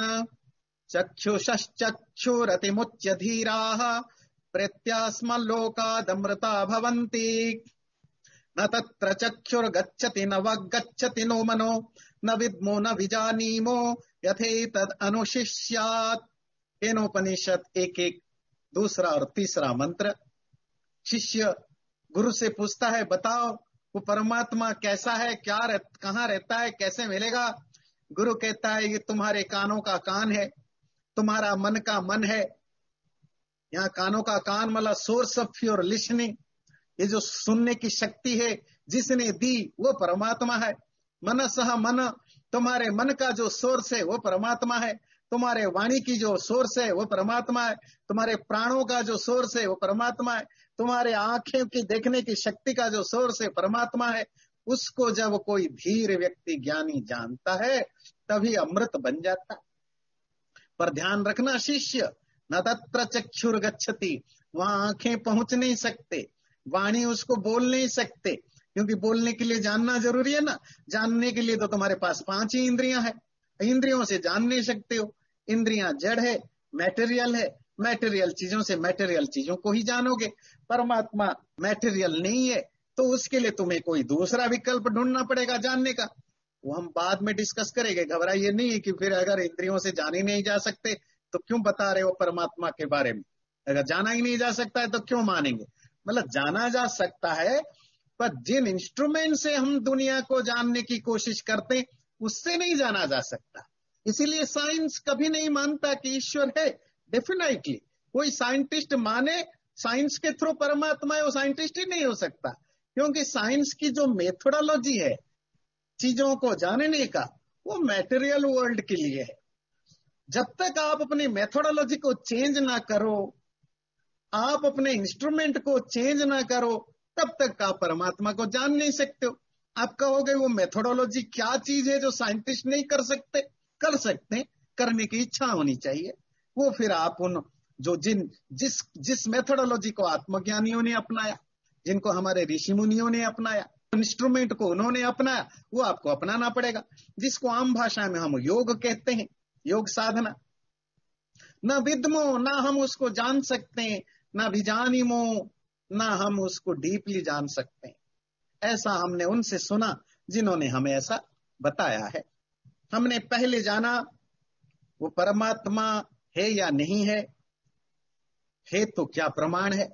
चक्षुषश्चक्षुरतिमुच्य धीराः प्रेत्यास्मल्लोकादमृता भवन्ति न तत्र चक्षुर्गच्छति न वगच्छति नो मनो न विद्मो न विजानीमो यथेतद् अनुशिष्यात्। केनोपनिषद 1:1 दूसरा और तीसरा मंत्र। शिष्य गुरु से पूछता है, बताओ वो परमात्मा कैसा है, कहाँ रहता है, कैसे मिलेगा? गुरु कहता है, ये तुम्हारे कानों का कान है, तुम्हारा मन का मन है। यहाँ कानों का कान मतलब सोर्स ऑफ योर लिसनिंग, ये जो सुनने की शक्ति है जिसने दी वो परमात्मा है। मनसः मन, तुम्हारे मन का जो सोर्स है वो परमात्मा है। तुम्हारे वाणी की जो सोर्स है वो परमात्मा है। तुम्हारे प्राणों का जो सोर्स है वो परमात्मा है। तुम्हारे आंखें की देखने की शक्ति का जो सोर्स है परमात्मा है। उसको जब कोई धीर व्यक्ति ज्ञानी जानता है तभी अमृत बन जाता है। पर ध्यान रखना शिष्य, न तत्र चक्षुर गच्छति, वहां आंखें पहुंच नहीं सकते, वाणी उसको बोल नहीं सकते, क्योंकि बोलने के लिए जानना जरूरी है ना। जानने के लिए तो तुम्हारे पास 5 ही इंद्रियां हैं, इंद्रियों से जान नहीं सकते हो। इंद्रियां जड़ है, मैटेरियल है, मैटेरियल चीजों से मैटेरियल चीजों को ही जानोगे। परमात्मा मैटेरियल नहीं है, तो उसके लिए तुम्हें कोई दूसरा विकल्प ढूंढना पड़ेगा जानने का। वो हम बाद में डिस्कस करेंगे, घबराइए नहीं कि फिर अगर इंद्रियों से जाने नहीं जा सकते तो क्यों बता रहे हो परमात्मा के बारे में। अगर जाना ही नहीं जा सकता है तो क्यों मानेंगे? मतलब जाना जा सकता है, पर जिन इंस्ट्रूमेंट से हम दुनिया को जानने की कोशिश करते हैं उससे नहीं जाना जा सकता। इसीलिए साइंस कभी नहीं मानता कि ईश्वर है। डेफिनेटली कोई साइंटिस्ट माने साइंस के थ्रू परमात्मा है, वो साइंटिस्ट ही नहीं हो सकता, क्योंकि साइंस की जो मेथोडोलॉजी है चीजों को जानने का, वो मैटेरियल वर्ल्ड के लिए है। जब तक आप अपनी मेथोडोलॉजी को चेंज ना करो, आप अपने इंस्ट्रूमेंट को चेंज ना करो, तब तक आप परमात्मा को जान नहीं सकते हो। आप कहोगे वो मेथोडोलॉजी क्या चीज है जो साइंटिस्ट नहीं कर सकते? कर सकते, करने की इच्छा होनी चाहिए। वो फिर आप उन जो जिस मेथोडोलॉजी को आत्मज्ञानियों ने अपनाया, जिनको हमारे ऋषि मुनियों ने अपनाया, इंस्ट्रूमेंट को उन्होंने अपनाया, वो आपको अपनाना पड़ेगा। जिसको आम भाषा में हम योग कहते हैं, योग साधना। न विद्मो, ना हम उसको जान सकते हैं, ना विजानीमो, ना हम उसको डीपली जान सकते हैं। ऐसा हमने उनसे सुना जिन्होंने हमें ऐसा बताया है। हमने पहले जाना वो परमात्मा है या नहीं है तो क्या प्रमाण है।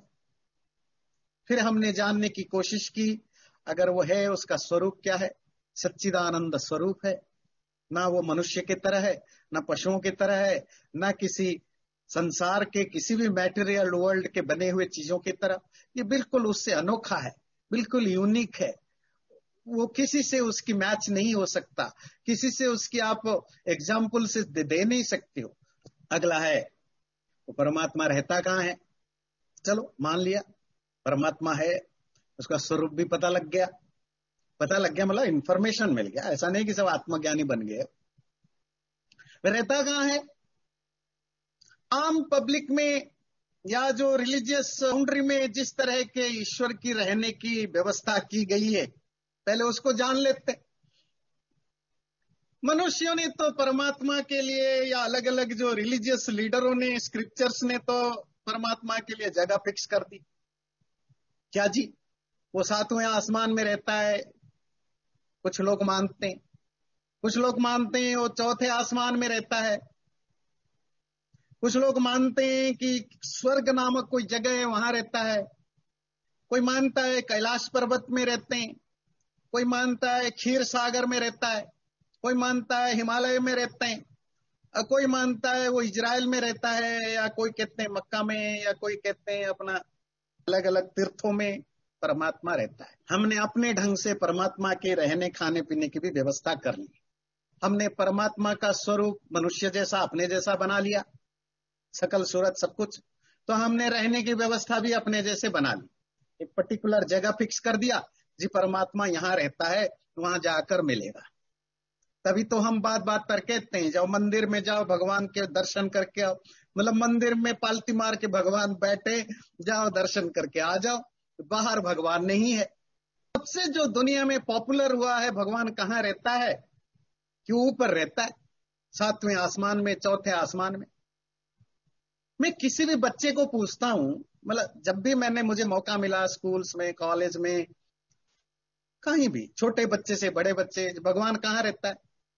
फिर हमने जानने की कोशिश की, अगर वो है उसका स्वरूप क्या है। सच्चिदानंद स्वरूप है, ना वो मनुष्य की तरह है, ना पशुओं की तरह है, ना किसी संसार के किसी भी मैटेरियल वर्ल्ड के बने हुए चीजों की तरह। ये बिल्कुल उससे अनोखा है, बिल्कुल यूनिक है। वो किसी से उसकी मैच नहीं हो सकता, किसी से उसकी आप एग्जाम्पल से दे नहीं सकते हो। अगला है वो परमात्मा रहता कहाँ है। चलो मान लिया परमात्मा है, उसका स्वरूप भी पता लग गया। मतलब इंफॉर्मेशन मिल गया, ऐसा नहीं कि सब आत्मज्ञानी बन गए। रहता कहाँ है? आम पब्लिक में या जो रिलीजियस बाउंड्री में जिस तरह के ईश्वर की रहने की व्यवस्था की गई है, पहले उसको जान लेते। मनुष्यों ने तो परमात्मा के लिए, या अलग अलग जो रिलीजियस लीडरों ने, स्क्रिप्चर्स ने तो परमात्मा के लिए जगह फिक्स कर दी। क्या जी? वो 7वें आसमान में रहता है, कुछ लोग मानते हैं। कुछ लोग मानते हैं वो 4थे आसमान में रहता है। कुछ लोग मानते हैं कि स्वर्ग नामक कोई जगह है वहां रहता है। कोई मानता है कैलाश पर्वत में रहते हैं, कोई मानता है क्षीर सागर में रहता है, कोई मानता है हिमालय में रहते हैं, और कोई मानता है वो इजराइल में रहता है, या कोई कहते हैं मक्का में, या कोई कहते हैं अपना अलग अलग तीर्थों में परमात्मा रहता है। हमने अपने ढंग से परमात्मा के रहने खाने पीने की भी व्यवस्था कर ली। हमने परमात्मा का स्वरूप मनुष्य जैसा अपने जैसा बना लिया, सकल सूरत सब कुछ। तो हमने रहने की व्यवस्था भी अपने जैसे बना ली, एक पर्टिकुलर जगह फिक्स कर दिया जी परमात्मा यहाँ रहता है, वहां जाकर मिलेगा। तभी तो हम बात बात पर कहते हैं जाओ मंदिर में जाओ भगवान के दर्शन करके आओ। मतलब मंदिर में पालती मार के भगवान बैठे, जाओ दर्शन करके आ जाओ, बाहर भगवान नहीं है। सबसे जो दुनिया में पॉपुलर हुआ है भगवान कहाँ रहता है, क्यों ऊपर रहता है, 7वें आसमान में, चौथे आसमान में। मैं किसी भी बच्चे को पूछता हूं, मतलब जब भी मुझे मौका मिला स्कूल्स में, कॉलेज में, कहीं भी, छोटे बच्चे से बड़े बच्चे, भगवान कहाँ रहता है,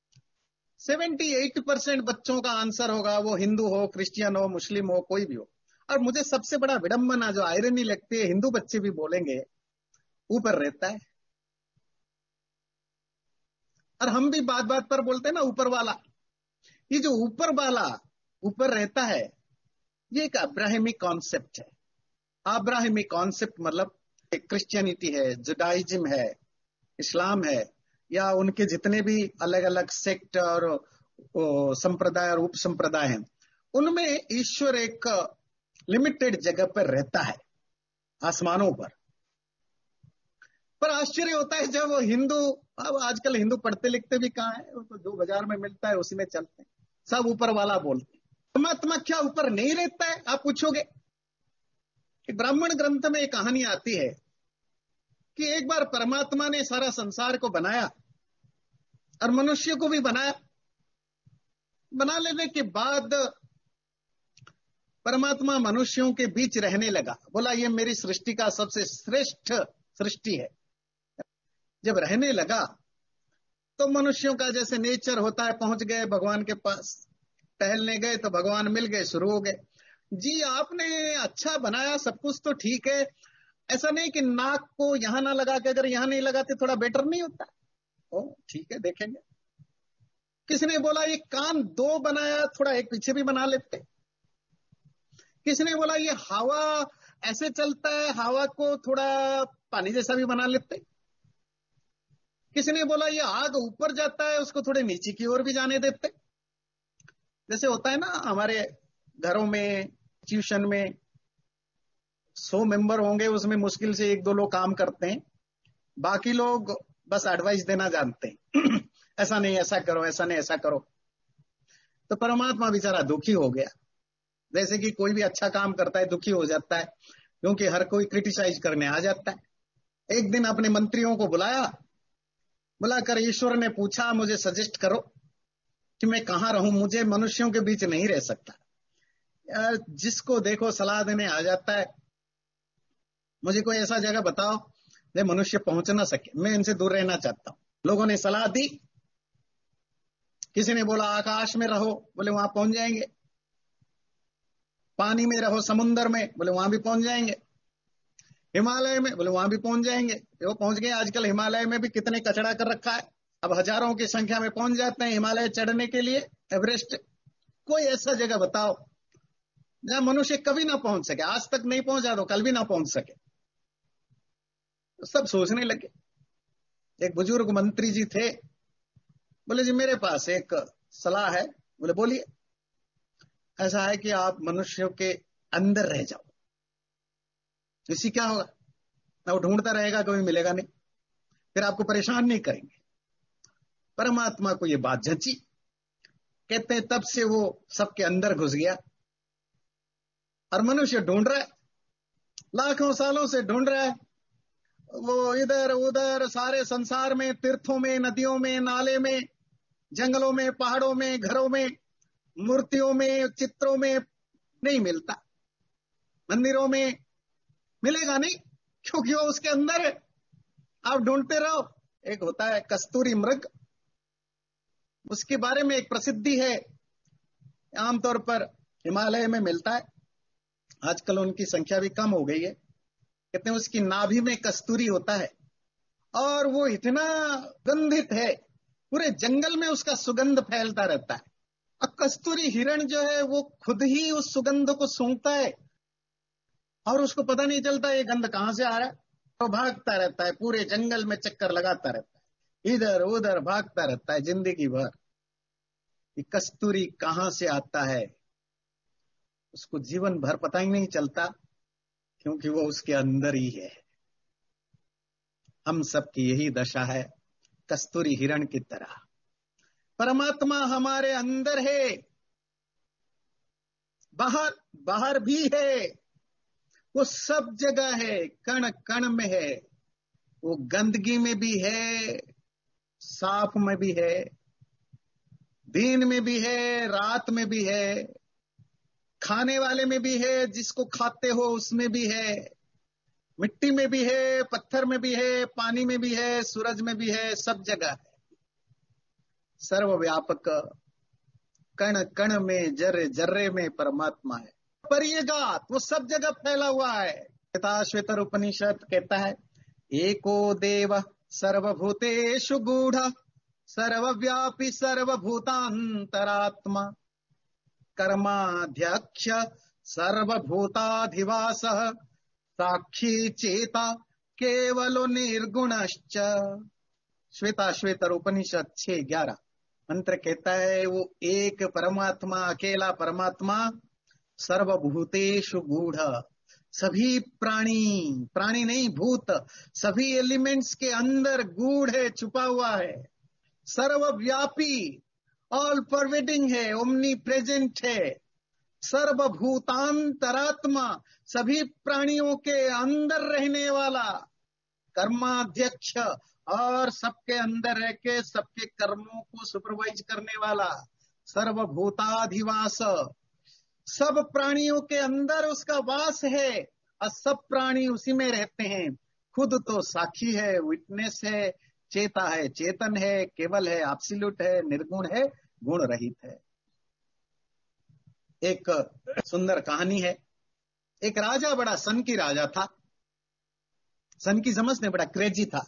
78% बच्चों का आंसर होगा वो हिंदू हो, क्रिश्चियन हो, मुस्लिम हो, कोई भी हो। और मुझे सबसे बड़ा विडंबना जो आयरनी लगती है, हिंदू बच्चे भी बोलेंगे ऊपर रहता है। और हम भी बात बात पर बोलते हैं ना ऊपर वाला। ये जो ऊपर वाला ऊपर रहता है, ये एक अब्राहमिक कॉन्सेप्ट है। अब्राहमिक कॉन्सेप्ट मतलब क्रिश्चियनिटी है, जुडाइज्म है, इस्लाम है, या उनके जितने भी अलग अलग सेक्ट और संप्रदाय और उप संप्रदाय हैं, उनमें ईश्वर एक लिमिटेड जगह पर रहता है, आसमानों पर आश्चर्य होता है जब हिंदू, अब आजकल हिंदू पढ़ते लिखते भी कहाँ है, वो तो जो बाजार में मिलता है उसी में चलते हैं, सब ऊपर वाला बोलते हैं। परमात्मा क्या ऊपर नहीं रहता है, आप पूछोगे। कि ब्राह्मण ग्रंथ में एक कहानी आती है कि एक बार परमात्मा ने सारा संसार को बनाया और मनुष्य को भी बनाया। बना लेने के बाद परमात्मा मनुष्यों के बीच रहने लगा, बोला ये मेरी सृष्टि का सबसे श्रेष्ठ सृष्टि है। जब रहने लगा तो मनुष्यों का जैसे नेचर होता है, पहुंच गए भगवान के पास, टहलने गए तो भगवान मिल गए, शुरू हो गए, जी आपने अच्छा बनाया, सब कुछ तो ठीक है, ऐसा नहीं कि नाक को यहां ना लगा के अगर यहां नहीं लगाते थोड़ा बेटर नहीं होता। ओ ठीक है, देखेंगे। किसने बोला ये कान 2 बनाया, थोड़ा एक पीछे भी बना लेते। किसने बोला ये हवा ऐसे चलता है, हवा को थोड़ा पानी जैसा भी बना लेते। किसने बोला ये आग ऊपर जाता है, उसको थोड़े नीचे की ओर भी जाने देते। जैसे होता है ना हमारे घरों में, ट्यूशन में 100 मेंबर होंगे, उसमें मुश्किल से 1-2 लोग काम करते हैं, बाकी लोग बस एडवाइस देना जानते हैं ऐसा नहीं ऐसा करो, ऐसा नहीं ऐसा करो। तो परमात्मा बेचारा दुखी हो गया। जैसे कि कोई भी अच्छा काम करता है दुखी हो जाता है, क्योंकि हर कोई क्रिटिसाइज करने आ जाता है। एक दिन अपने मंत्रियों को बुलाकर ईश्वर ने पूछा मुझे सजेस्ट करो कि मैं कहां रहूं, मुझे मनुष्यों के बीच नहीं रह सकता। यार जिसको देखो सलाह देने आ जाता है, मुझे कोई ऐसा जगह बताओ जब मनुष्य पहुंच ना सके, मैं इनसे दूर रहना चाहता हूं। लोगों ने सलाह दी, किसी ने बोला आकाश में रहो, बोले वहां पहुंच जाएंगे। पानी में रहो, समुन्द्र में, बोले वहां भी पहुंच जाएंगे। हिमालय में, बोले वहां भी पहुंच जाएंगे। वो पहुंच गए। आजकल हिमालय में भी कितने कचरा कर रखा है, अब हजारों की संख्या में पहुंच जाते हैं हिमालय चढ़ने के लिए, एवरेस्ट। कोई ऐसा जगह बताओ जहां मनुष्य कभी ना पहुंच सके, आज तक नहीं पहुंचा तो कल भी ना पहुंच सके। तो सब सोचने लगे। एक बुजुर्ग मंत्री जी थे, बोले जी मेरे पास एक सलाह है। बोले बोलिए। ऐसा है कि आप मनुष्यों के अंदर रह जाओ, इससे क्या होगा ना, वो ढूंढता रहेगा कभी मिलेगा नहीं, फिर आपको परेशान नहीं करेंगे। परमात्मा को ये बात जची। कहते हैं तब से वो सबके अंदर घुस गया और मनुष्य ढूंढ रहा है, लाखों सालों से ढूंढ रहा है। वो इधर उधर सारे संसार में, तीर्थों में, नदियों में, नाले में, जंगलों में, पहाड़ों में, घरों में, मूर्तियों में, चित्रों में, नहीं मिलता। मंदिरों में मिलेगा नहीं, क्योंकि वो उसके अंदर है। आप ढूंढते रहो। एक होता है कस्तूरी मृग, उसके बारे में एक प्रसिद्धि है, आमतौर पर हिमालय में मिलता है, आजकल उनकी संख्या भी कम हो गई है। कहते हैं उसकी नाभि में कस्तूरी होता है और वो इतना गंधित है, पूरे जंगल में उसका सुगंध फैलता रहता है। और कस्तूरी हिरण जो है वो खुद ही उस सुगंध को सूंघता है और उसको पता नहीं चलता ये गंध कहां से आ रहा है। तो भागता रहता है, पूरे जंगल में चक्कर लगाता रहता है, इधर उधर भागता रहता है जिंदगी भर। ये कस्तूरी कहां से आता है उसको जीवन भर पता ही नहीं चलता, क्योंकि वो उसके अंदर ही है। हम सब की यही दशा है, कस्तूरी हिरण की तरह। परमात्मा हमारे अंदर है, बाहर बाहर भी है, वो सब जगह है, कण कण में है। वो गंदगी में भी है, साफ में भी है, दिन में भी है, रात में भी है, खाने वाले में भी है, जिसको खाते हो उसमें भी है, मिट्टी में भी है, पत्थर में भी है, पानी में भी है, सूरज में भी है, सब जगह है। सर्वव्यापक, कण कण में, जर्रे जर्रे में परमात्मा है। परियगात, वो सब जगह फैला हुआ है। श्वेताश्वेतर उपनिषद कहता है, एको देव सर्वभूतेषु गूढ़ सर्वव्यापी सर्वभूतांतरात्मा कर्माध्यक्ष सर्वभूताधिवास साक्षी चेता केवलो निर्गुणश्च। श्वेताश्वेतर उपनिषद 6:11 मंत्र कहता है, वो एक परमात्मा, अकेला परमात्मा, सर्वभूतेषु गूढ़, सभी प्राणी, प्राणी नहीं भूत, सभी एलिमेंट्स के अंदर गूढ़ है, छुपा हुआ है। सर्वव्यापी, ऑल परवेडिंग है, ओमनी प्रेजेंट है। सर्वभूतांतरात्मा, सभी प्राणियों के अंदर रहने वाला। कर्माध्यक्ष, और सबके अंदर रह के सबके कर्मों को सुपरवाइज करने वाला। सर्वभूताधिवास, सब प्राणियों के अंदर उसका वास है और सब प्राणी उसी में रहते हैं। खुद तो साक्षी है, विटनेस है, चेता है, चेतन है, केवल है, एब्सोल्यूट है, निर्गुण है, गुण रहित है। एक सुंदर कहानी है। एक राजा, बड़ा सन की राजा था। सन की समझने बड़ा क्रेजी था।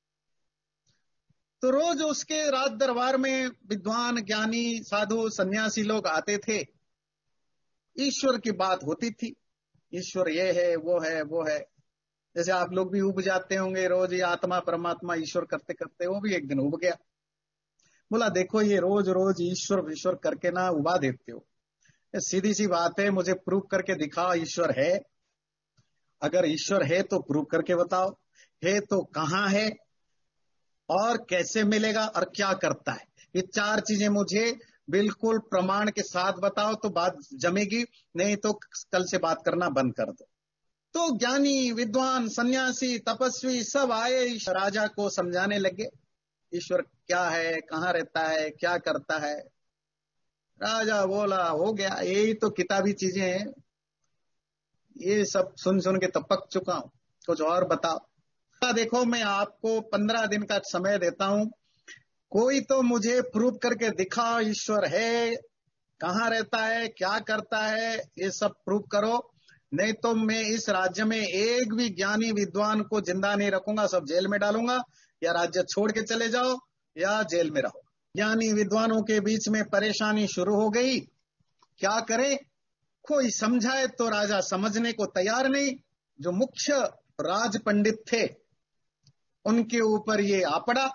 तो रोज उसके राज दरबार में विद्वान, ज्ञानी, साधु, सन्यासी लोग आते थे। ईश्वर की बात होती थी, ईश्वर ये है, वो है, वो है। जैसे आप लोग भी उब जाते होंगे रोज, ये आत्मा परमात्मा ईश्वर करते करते। वो भी एक दिन उब गया। बोला, देखो ये रोज रोज ईश्वर विश्वर करके ना उबा देते हो। सीधी सी बात है, मुझे प्रूव करके दिखाओ ईश्वर है। अगर ईश्वर है तो प्रूव करके बताओ, है तो कहाँ है और कैसे मिलेगा और क्या करता है। ये 4 चीजें मुझे बिल्कुल प्रमाण के साथ बताओ तो बात जमेगी, नहीं तो कल से बात करना बंद कर दो। तो ज्ञानी, विद्वान, सन्यासी, तपस्वी सब आए, राजा को समझाने लगे ईश्वर क्या है, कहाँ रहता है, क्या करता है। राजा बोला, हो गया, यही तो किताबी चीजें हैं, ये सब सुन सुन के तो पक चुका हूं, कुछ और बताओ। देखो, मैं आपको 15 दिन का समय देता हूं, कोई तो मुझे प्रूव करके दिखा ईश्वर है, कहाँ रहता है, क्या करता है, ये सब प्रूव करो, नहीं तो मैं इस राज्य में एक भी ज्ञानी विद्वान को जिंदा नहीं रखूंगा, सब जेल में डालूंगा, या राज्य छोड़ के चले जाओ या जेल में रहो। ज्ञानी विद्वानों के बीच में परेशानी शुरू हो गई। क्या करे, कोई समझाए तो राजा समझने को तैयार नहीं। जो मुख्य राज पंडित थे उनके ऊपर ये आ पड़ा।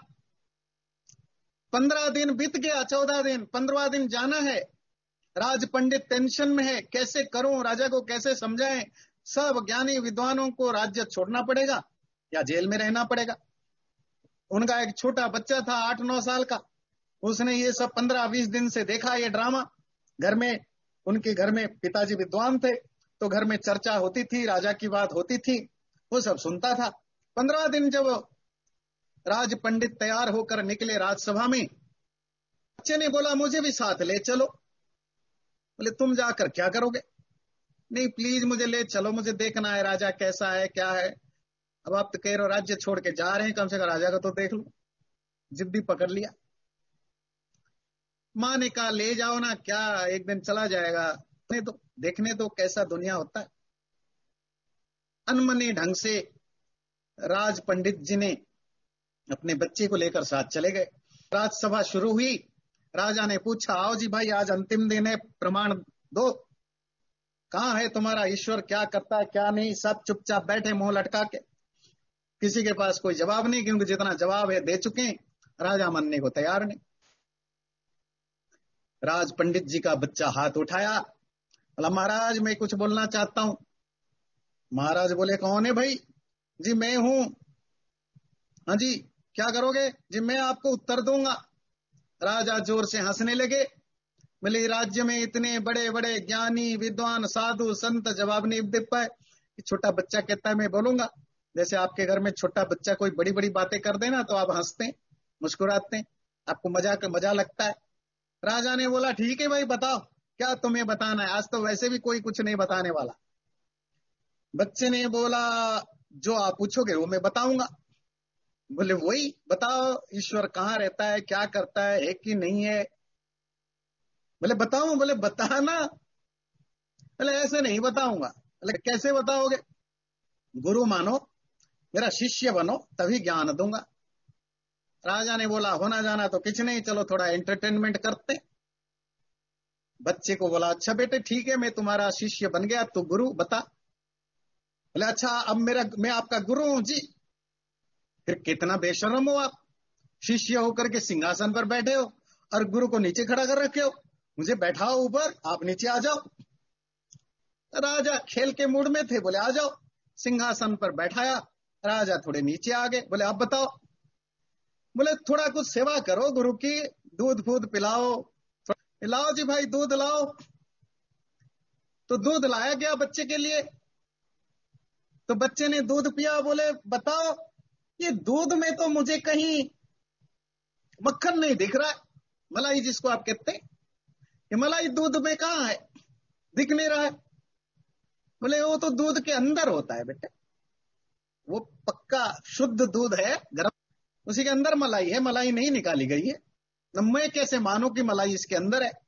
15 दिन बीत गया, 14 दिन, 15वां दिन जाना है। राज पंडित टेंशन में है, कैसे करूं, राजा को कैसे समझाएं। सब ज्ञानी विद्वानों को राज्य छोड़ना पड़ेगा या जेल में रहना पड़ेगा। उनका एक छोटा बच्चा था 8-9 साल का, उसने ये सब 15-20 दिन से देखा ये ड्रामा। घर में, उनके घर में पिताजी विद्वान थे, तो घर में चर्चा होती थी, राजा की बात होती थी, वो सब सुनता था। 15 दिन जब राज पंडित तैयार होकर निकले राजसभा में, बच्चे ने बोला, मुझे भी साथ ले चलो। बोले, तुम जाकर क्या करोगे? नहीं, प्लीज मुझे ले चलो, मुझे देखना है राजा कैसा है, क्या है। अब आप तो कह रहे हो राज्य छोड़ के जा रहे हैं, कम से कम राजा का तो देख लो। जिद्दी पकड़ लिया। माँ ने कहा, ले जाओ ना, क्या एक दिन चला जाएगा, देखने दो कैसा दुनिया होता है। अनमने ढंग से राज पंडित जी ने अपने बच्चे को लेकर साथ चले गए। राजसभा शुरू हुई। राजा ने पूछा, आओ जी भाई, आज अंतिम दिन है, प्रमाण दो। कहाँ है तुम्हारा ईश्वर, क्या करता है क्या नहीं। सब चुपचाप बैठे मुंह लटका के, किसी के पास कोई जवाब नहीं, क्योंकि जितना जवाब है दे चुके हैं, राजा मानने को तैयार नहीं। राज पंडित जी का बच्चा हाथ उठाया, बोला महाराज मैं कुछ बोलना चाहता हूं। महाराज बोले कौन है भाई? जी मैं हूं। हाँ जी, क्या करोगे? जी मैं आपको उत्तर दूंगा। राजा जोर से हंसने लगे, बोले राज्य में इतने बड़े बड़े ज्ञानी विद्वान साधु संत जवाब नहीं दे पाए, छोटा बच्चा कहता है मैं बोलूंगा। जैसे आपके घर में छोटा बच्चा कोई बड़ी बड़ी बातें कर देना तो आप हंसते हैं, मुस्कुराते हैं, आपको मजा लगता है। राजा ने बोला ठीक है भाई बताओ, क्या तुम्हें बताना है? आज तो वैसे भी कोई कुछ नहीं बताने वाला। बच्चे ने बोला जो आप पूछोगे वो मैं बताऊंगा। बोले वही बताओ, ईश्वर कहाँ रहता है, क्या करता है कि नहीं है? बोले बताऊं? बोले बताना। बोले ऐसे नहीं बताऊंगा। बोले कैसे बताओगे? गुरु मानो, मेरा शिष्य बनो, तभी ज्ञान दूंगा। राजा ने बोला होना जाना तो कुछ नहीं, चलो थोड़ा एंटरटेनमेंट करते। बच्चे को बोला अच्छा बेटे ठीक है, मैं तुम्हारा शिष्य बन गया, तू गुरु बता। बोले अच्छा अब मैं आपका गुरु हूं जी। फिर कितना बेशर्म हो आप, शिष्य होकर के सिंहासन पर बैठे हो और गुरु को नीचे खड़ा कर रखे हो। मुझे बैठाओ ऊपर, आप नीचे आ जाओ। राजा खेल के मूड में थे, बोले आ जाओ। सिंहासन पर बैठाया, राजा थोड़े नीचे आ गए। बोले अब बताओ। बोले थोड़ा कुछ सेवा करो गुरु की, दूध फूद पिलाओ। लाओ जी भाई दूध लाओ। तो दूध लाया गया बच्चे के लिए, तो बच्चे ने दूध पिया। बोले बताओ, ये दूध में तो मुझे कहीं मक्खन नहीं दिख रहा है, मलाई जिसको आप कहते हैं, ये मलाई दूध में कहाँ है, दिख नहीं रहा है। बोले वो तो दूध के अंदर होता है बेटे, वो पक्का शुद्ध दूध है गर्म, उसी के अंदर मलाई है, मलाई नहीं निकाली गई है। न मैं कैसे मानूं कि मलाई इसके अंदर है?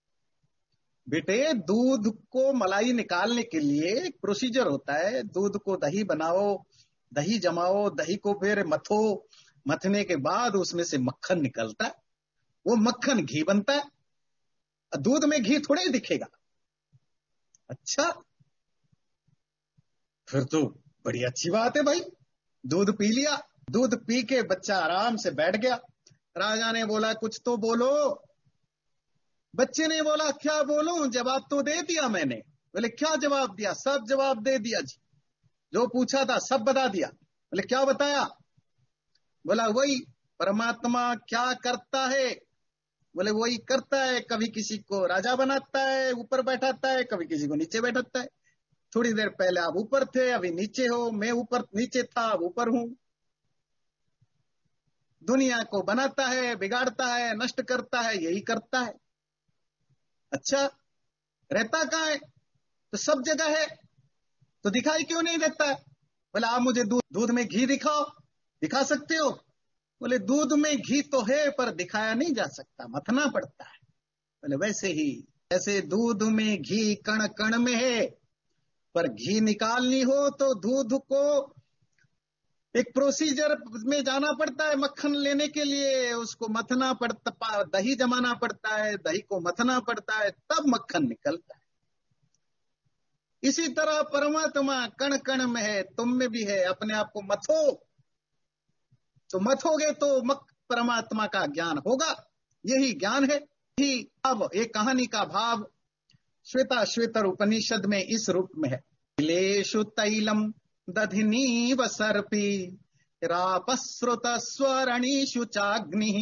बेटे दूध को मलाई निकालने के लिए एक प्रोसीजर होता है, दूध को दही बनाओ, दही जमाओ, दही को फिर मथो, मथने के बाद उसमें से मक्खन निकलता है, वो मक्खन घी बनता है। दूध में घी थोड़े ही दिखेगा। अच्छा, फिर तो बड़ी अच्छी बात है भाई। दूध पी लिया, दूध पी के बच्चा आराम से बैठ गया। राजा ने बोला कुछ तो बोलो। बच्चे ने बोला क्या बोलूं, जवाब तो दे दिया मैंने। बोले क्या जवाब दिया? सब जवाब दे दिया जी, जो पूछा था सब बता दिया। बोले क्या बताया? बोला वही परमात्मा क्या करता है। बोले वही करता है, कभी किसी को राजा बनाता है ऊपर बैठाता है, कभी किसी को नीचे बैठाता है। थोड़ी देर पहले आप ऊपर थे, अभी नीचे हो, मैं ऊपर नीचे था अब ऊपर हूं। दुनिया को बनाता है, बिगाड़ता है, नष्ट करता है, यही करता है। अच्छा, रहता कहाँ है? तो सब जगह है, तो दिखाई क्यों नहीं देता है? बोले आप मुझे दूध दूध में घी दिखाओ। दिखा सकते हो? बोले दूध में घी तो है पर दिखाया नहीं जा सकता, मथना पड़ता है। बोले वैसे ही, जैसे दूध में घी कण कण में है, पर घी निकालनी हो तो दूध को एक प्रोसीजर में जाना पड़ता है, मक्खन लेने के लिए उसको मथना पड़ता, दही जमाना पड़ता है, दही को मथना पड़ता है, तब मक्खन निकलता है। इसी तरह परमात्मा कण कण में है, तुम में भी है, अपने आप को मथो, तो मथोगे तो परमात्मा का ज्ञान होगा। यही ज्ञान है। ही अब एक कहानी का भाव श्वेता श्वेतर उपनिषद में इस रूप में है। तिलेषु तैलम दधिनीव सर्पी रापस्रुत स्वरणीषु चाग्नि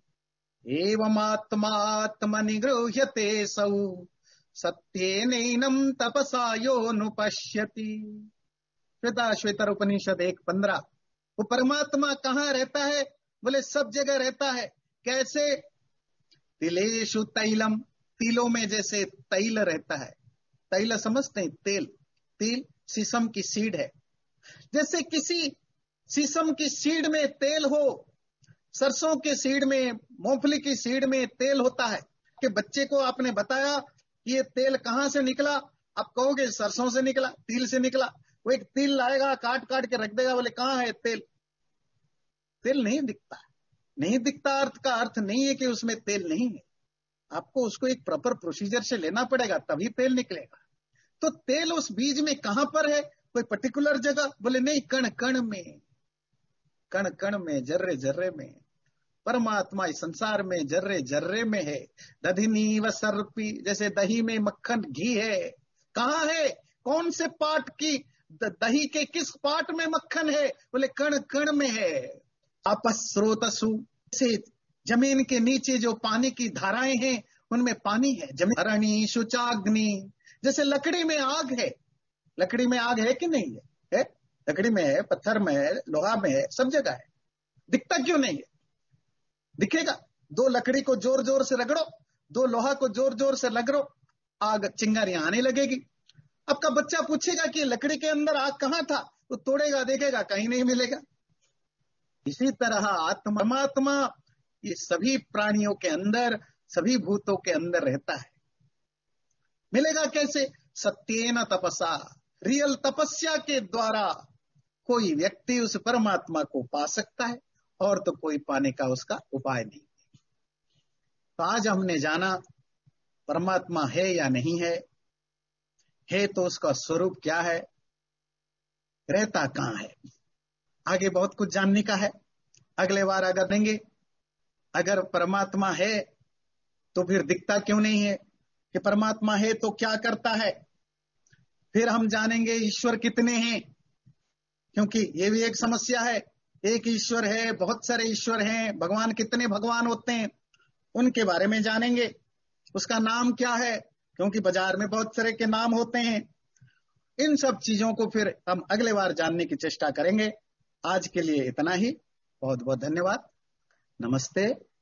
एवमात्मात्मनि गृह्यते सौ सत्येनैनं तपसा योऽनुपश्यति। श्वेता श्वेतर उपनिषद 1:15। वो परमात्मा कहाँ रहता है? बोले सब जगह रहता है। कैसे? तिलेषु तैलम, तिलों में जैसे तैल रहता है। तैल समझते हैं? तेल, तिल शीशम की सीड है। जैसे किसी शीशम की सीड में तेल हो, सरसों के सीड में, मूंगफली की सीड में तेल होता है। कि बच्चे को आपने बताया कि ये तेल कहां से निकला, आप कहोगे सरसों से निकला, तिल से निकला। वो एक तिल लाएगा, काट काट के रख देगा, बोले कहां है तेल? तेल नहीं दिखता। नहीं दिखता अर्थ का अर्थ नहीं है कि उसमें तेल नहीं है, आपको उसको एक प्रॉपर प्रोसीजर से लेना पड़ेगा तभी तेल निकलेगा। तो तेल उस बीज में कहां पर है? कोई पर्टिकुलर जगह? बोले नहीं, कण कण में, कण कण में, जर्रे जर्रे में। परमात्मा इस संसार में जर्रे जर्रे में है। दधिनी व सर्पी, जैसे दही में मक्खन घी है, कहाँ है? कौन से पार्ट की दही के किस पार्ट में मक्खन है? बोले कण कण में है। आपस स्रोतसु, जैसे जमीन के नीचे जो पानी की धाराएं हैं उनमें पानी है। जमीन अरणि शुचाग्नि, जैसे लकड़ी में आग है। लकड़ी में आग है कि नहीं है? लकड़ी में है, पत्थर में है, लोहा में है, सब जगह है। दिखता क्यों नहीं है? दिखेगा। दो लकड़ी को जोर जोर से रगड़ो, दो लोहा को जोर जोर से रगड़ो, आग चिंगारियां आने लगेगी। आपका बच्चा पूछेगा कि लकड़ी के अंदर आग कहां था, तो तोड़ेगा, देखेगा, कहीं नहीं मिलेगा। इसी तरह आत्मा, परमात्मा ये सभी प्राणियों के अंदर, सभी भूतों के अंदर रहता है। मिलेगा कैसे? सत्येन तपसा, रियल तपस्या के द्वारा कोई व्यक्ति उस परमात्मा को पा सकता है, और तो कोई पाने का उसका उपाय नहीं। तो आज हमने जाना परमात्मा है या नहीं है तो उसका स्वरूप क्या है, रहता कहां है। आगे बहुत कुछ जानने का है, अगले बार अगर देंगे। अगर परमात्मा है तो फिर दिखता क्यों नहीं है? कि परमात्मा है तो क्या करता है? फिर हम जानेंगे ईश्वर कितने हैं, क्योंकि ये भी एक समस्या है। एक ईश्वर है, बहुत सारे ईश्वर हैं, भगवान कितने भगवान होते हैं, उनके बारे में जानेंगे। उसका नाम क्या है, क्योंकि बाजार में बहुत तरह के नाम होते हैं। इन सब चीजों को फिर हम अगले बार जानने की चेष्टा करेंगे। आज के लिए इतना ही। बहुत बहुत धन्यवाद। नमस्ते।